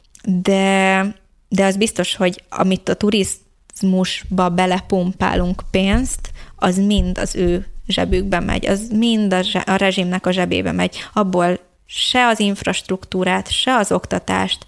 de az biztos, hogy amit a turizmusba belepumpálunk pénzt, az mind az ő zsebükbe megy, az mind a rezsimnek a zsebébe megy. Abból se az infrastruktúrát, se az oktatást,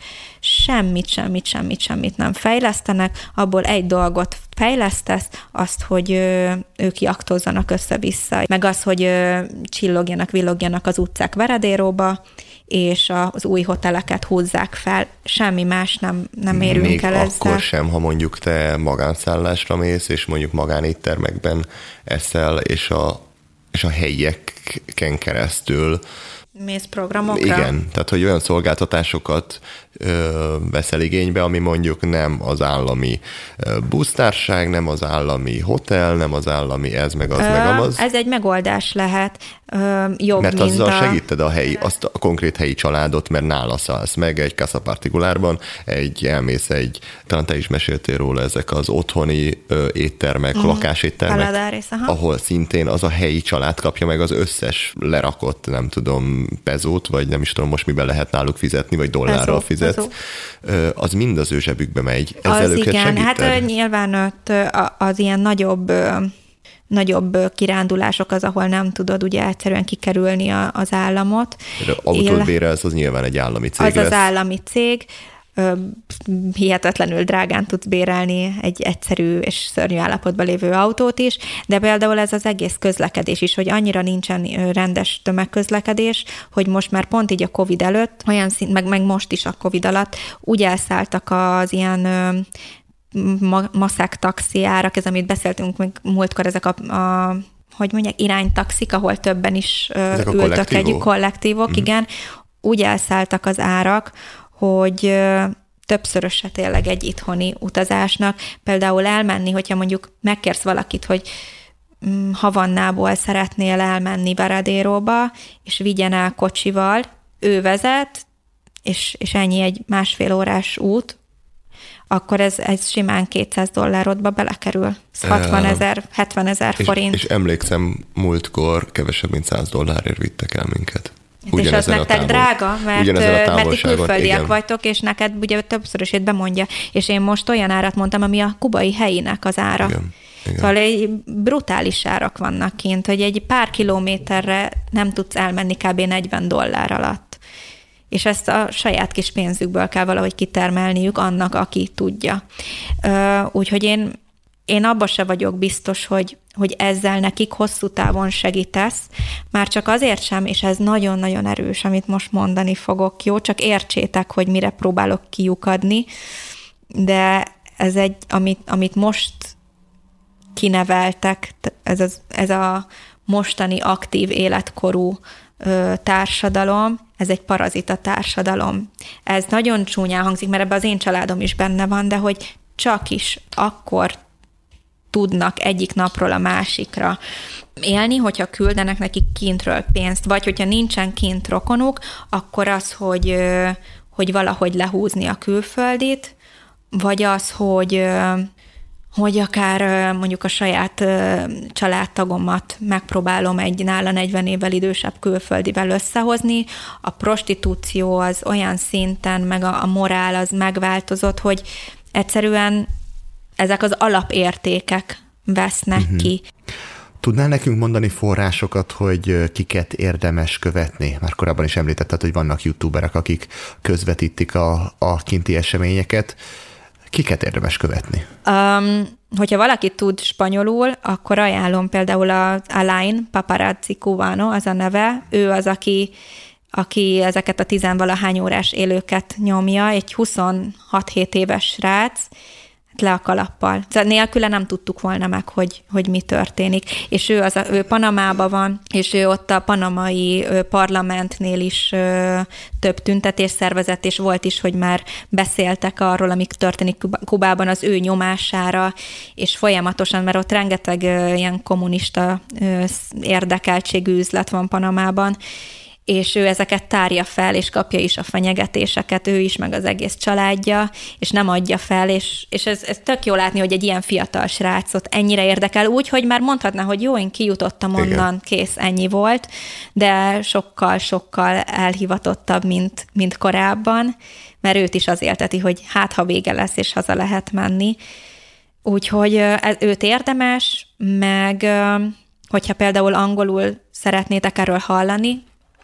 semmit nem fejlesztenek, abból egy dolgot fejlesztesz, azt, hogy ők jaktozzanak össze-vissza, meg az, hogy csillogjanak, villogjanak az utcák Veredéróba, és az új hoteleket húzzák fel. Semmi más nem érünk még el ezzel. Még akkor sem, ha mondjuk te magánszállásra mész, és mondjuk magánéttermekben eszel, és a helyieken keresztül mész programokra? Igen, tehát hogy olyan szolgáltatásokat veszel igénybe, ami mondjuk nem az állami busztárság, nem az állami hotel, nem az állami ez, meg az, meg amaz. Ez egy megoldás lehet, jobb, mert mint azzal segíted azt a konkrét helyi családot, mert nála szállsz meg egy casa particulárban, elmész talán te is meséltél róla, ezek az otthoni éttermek, lakáséttermek, ahol szintén az a helyi család kapja meg az összes lerakott, nem tudom, pezót, vagy nem is tudom most miben lehet náluk fizetni, vagy dollárral fizetsz. Az mind az ő zsebükbe megy. Ezzel az őket igen, segíted? hát nyilván ott az ilyen nagyobb kirándulások az, ahol nem tudod ugye egyszerűen kikerülni az államot. Autót bérelsz, az nyilván egy állami cég lesz. Az állami cég, hihetetlenül drágán tudsz bérelni egy egyszerű és szörnyű állapotban lévő autót is, de például ez az egész közlekedés is, hogy annyira nincsen rendes tömegközlekedés, hogy most már pont így a Covid előtt, olyan meg most is a Covid alatt úgy elszálltak az ilyen maszák taxiárak, ez amit beszéltünk még múltkor, ezek hogy mondják, iránytaxik, ahol többen is ültök együtt, kollektívok, igen, úgy elszálltak az árak, hogy többszöröse tényleg egy itthoni utazásnak. Például elmenni, hogyha mondjuk megkérsz valakit, hogy Havannából szeretnél elmenni Veredéróba, és vigyen el kocsival, ő vezet, és ennyi egy 1,5 órás út, akkor ez simán $200 belekerül. Ez 70 000 forint. És emlékszem, múltkor kevesebb, mint $100 vittek el minket. És az nektek drága, mert ti külföldiek vagytok, és neked ugye többszörösét bemondja. És én most olyan árat mondtam, ami a kubai helyinek az ára. Igen. Szóval egy brutális árak vannak kint, hogy egy pár kilométerre nem tudsz elmenni kb. $40 alatt. És ezt a saját kis pénzükből kell valahogy kitermelniük annak, aki tudja. Úgyhogy én abba se vagyok biztos, hogy ezzel nekik hosszú távon segítesz, már csak azért sem, és ez nagyon-nagyon erős, amit most mondani fogok, jó? Csak értsétek, hogy mire próbálok kiukadni, de ez amit most kineveltek, ez a mostani aktív életkorú társadalom, ez egy parazita társadalom. Ez nagyon csúnyán hangzik, mert ebben az én családom is benne van, de hogy csak is akkor tudnak egyik napról a másikra élni, hogyha küldenek nekik kintről pénzt, vagy hogyha nincsen kint rokonuk, akkor az, hogy valahogy lehúzni a külföldit, vagy az, hogy akár mondjuk a saját családtagomat megpróbálom egy nála 40 évvel idősebb külföldivel összehozni. A prostitúció az olyan szinten, meg a morál az megváltozott, hogy egyszerűen ezek az alapértékek vesznek ki. Tudnál nekünk mondani forrásokat, hogy kiket érdemes követni? Már korábban is említetted, hogy vannak youtuberek, akik közvetítik a kinti eseményeket. Kiket érdemes követni? Hogyha valaki tud spanyolul, akkor ajánlom például a Alain Paparazzi Cubano, az a neve. Ő az, aki ezeket a 10-valahány órás élőket nyomja, egy 26-7 éves srác, le a kalappal. Szóval nélküle nem tudtuk volna meg, hogy mi történik. És ő Panamában van, és ő ott a panamai parlamentnél is több tüntetés szervezett, és volt is, hogy már beszéltek arról, amik történik Kubában az ő nyomására, és folyamatosan, mert ott rengeteg ilyen kommunista érdekeltségű üzlet van Panamában, és ő ezeket tárja fel, és kapja is a fenyegetéseket, ő is, meg az egész családja, és nem adja fel, és ez tök jó látni, hogy egy ilyen fiatal srácot ennyire érdekel, úgy, hogy már mondhatná, hogy jó, én kijutottam onnan, igen, kész, ennyi volt, de sokkal-sokkal elhivatottabb, mint korábban, mert őt is az élteti, hogy hát, ha vége lesz, és haza lehet menni. Úgyhogy őt érdemes, meg hogyha például angolul szeretnétek erről hallani,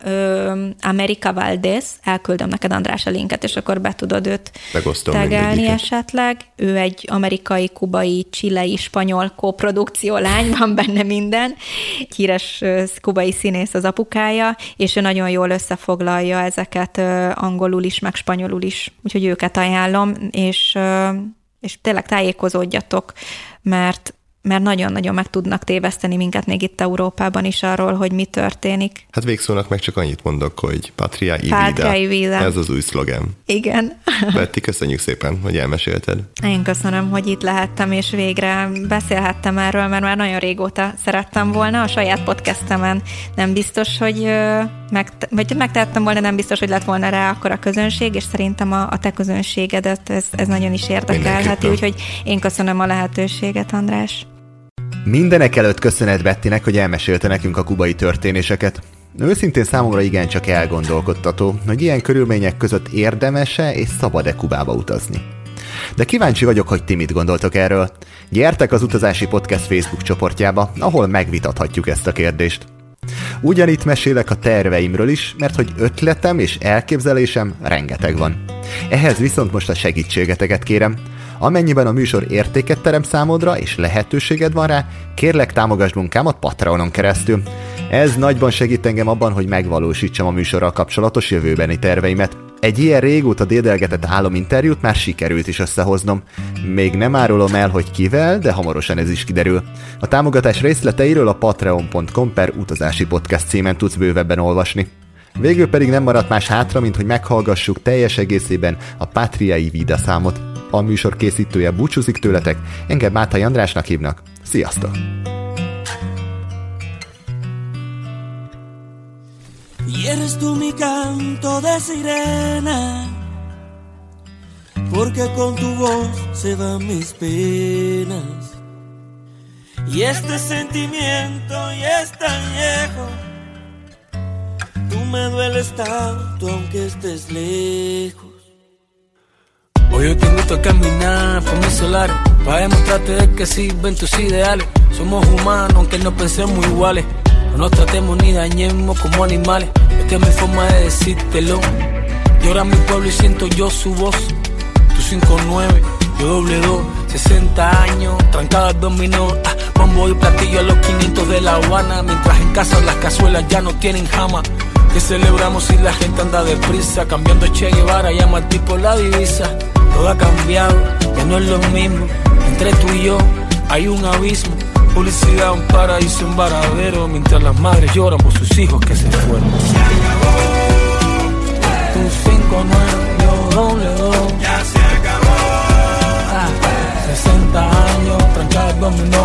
America Valdez, elküldöm neked, András, a linket, és akkor be tudod őt tegelni esetleg. Ő egy amerikai, kubai, chilei, spanyol koprodukció lány, van benne minden. Híres kubai színész az apukája, és ő nagyon jól összefoglalja ezeket angolul is, meg spanyolul is. Úgyhogy őket ajánlom, és tényleg tájékozódjatok, mert nagyon-nagyon meg tudnak téveszteni minket még itt Európában is arról, hogy mi történik. Hát végszónak meg csak annyit mondok, hogy Patria y Vida. Ez az új szlogen. Igen. Betty, köszönjük szépen, hogy elmesélted. Én köszönöm, hogy itt lehettem, és végre beszélhettem erről, mert már nagyon régóta szerettem volna. A saját podcastemen nem biztos, hogy megtehettem volna, nem biztos, hogy lett volna rá akkor a közönség, és szerintem a te közönségedet ez nagyon is érdekelheti, úgyhogy én köszönöm a lehetőséget, András. Mindenek előtt köszönet Bettinek, hogy elmesélte nekünk a kubai történéseket. Őszintén számomra igencsak elgondolkodtató, hogy ilyen körülmények között érdemes-e és szabad-e Kubába utazni. De kíváncsi vagyok, hogy ti mit gondoltok erről. Gyertek az Utazási Podcast Facebook csoportjába, ahol megvitathatjuk ezt a kérdést. Ugyanitt mesélek a terveimről is, mert hogy ötletem és elképzelésem rengeteg van. Ehhez viszont most a segítségeteket kérem. Amennyiben a műsor értéket terem számodra, és lehetőséged van rá, kérlek támogasd munkámat Patreonon keresztül. Ez nagyban segít engem abban, hogy megvalósítsam a műsorral kapcsolatos jövőbeni terveimet. Egy ilyen régóta dédelgetett álominterjút már sikerült is összehoznom. Még nem árulom el, hogy kivel, de hamarosan ez is kiderül. A támogatás részleteiről a patreon.com/utazási podcast címen tudsz bővebben olvasni. Végül pedig nem maradt más hátra, mint hogy meghallgassuk teljes egészében a Patria y Vida számot. A műsor készítője búcsúzik tőletek, engem Mátai Andrásnak hívnak. Sziasztok! Y eres tú mi canto de sirena, porque con tu voz se van mis penas. Y este sentimiento ya es tan viejo, tú me dueles tanto aunque estés lejos. Hoy yo te invito a caminar por mi solar, para demostrarte de que sirven tus ideales. Somos humanos aunque no pensemos iguales, no nos tratemos ni dañemos como animales. Esta es mi forma de decírtelo. Llora mi pueblo y siento yo su voz. Tú 5'9", yo 2'2", 60 años, trancada al dominó. Bombo y platillo a los 500 de La Habana, mientras en casa las cazuelas ya no tienen jama. Que celebramos si la gente anda deprisa, cambiando Che Guevara, llama al tipo la divisa. Todo ha cambiado, ya no es lo mismo. Entre tú y yo hay un abismo. Publicidad, un paraíso, un varadero, mientras las madres lloran por sus hijos que se fueron. Se acabó. Tu 5'9", yo 2'2". Ya se acabó. 60 años, trancada al dominó.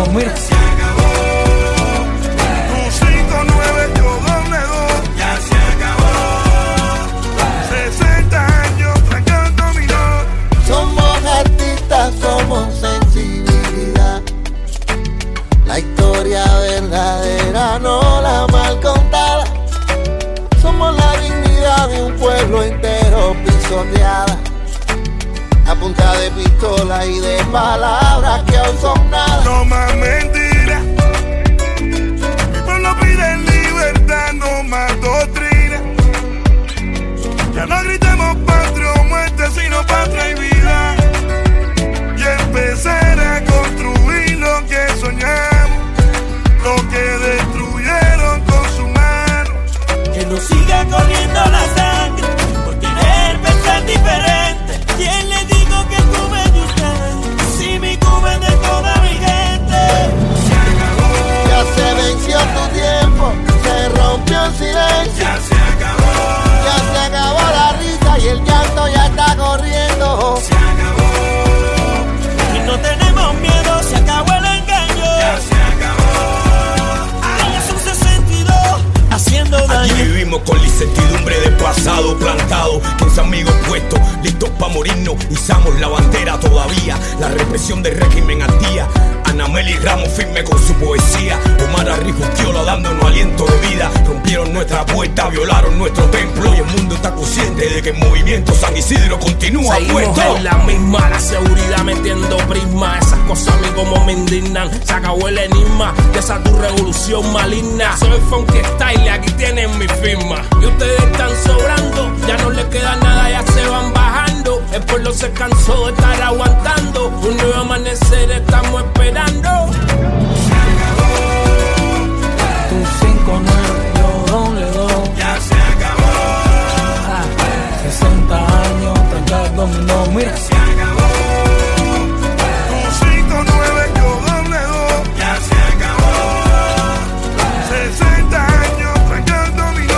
punta de pistola y de palabras que hoy son nada. No más mentiras. Mi pueblo pide libertad, no más doctrina. Ya no gritemos patria o muerte, sino patria y vida. Y empezar a construir lo que soñamos, lo que destruyeron con sus manos. Que no siga corriendo la sangre por querer pensar diferente. ¿Quién le digo que Cuba es de usted? Si mi Cuba es de toda mi gente. Se acabó. Ya se venció tu tiempo, se rompió el silencio. Ya se acabó. Ya se acabó la risa y el llanto ya está corriendo. Se acabó. Y no tenemos miedo, se acabó el engaño. Ya se acabó. Ay, es un 62 haciendo daño. Aquí vivimos con la incertidumbre del pasado plantado, 15 amigos puestos, listos pa' morirnos, izamos la bandera todavía, la represión del régimen al día. Anameli Ramos firme con su poesía, Omar Arrijuquiola dándonos aliento de vida. Rompieron nuestra puerta, violaron nuestro templo y el mundo está consciente de que el movimiento San Isidro continúa seguimos puesto. En la misma, la seguridad metiendo prisma. Esas cosas a mí como me indignan. Se acabó el enigma de esa tu revolución maligna. Soy Funky Style y aquí tienen mi firma. Y ustedes están sobrando, ya no les queda nada, ya se van bajando. El pueblo se cansó de estar aguantando. Un nuevo amanecer estamos esperando. Se acabó. Tu 5-9, yo doble 2. Ya se acabó. 60 años, tranca el dominó, mira. Se acabó. Tu 5-9, yo doble 2. Ya se acabó. 60 años, tranca el dominó.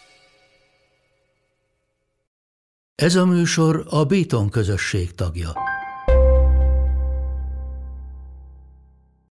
Ez a műsor a Béton közösség tagja.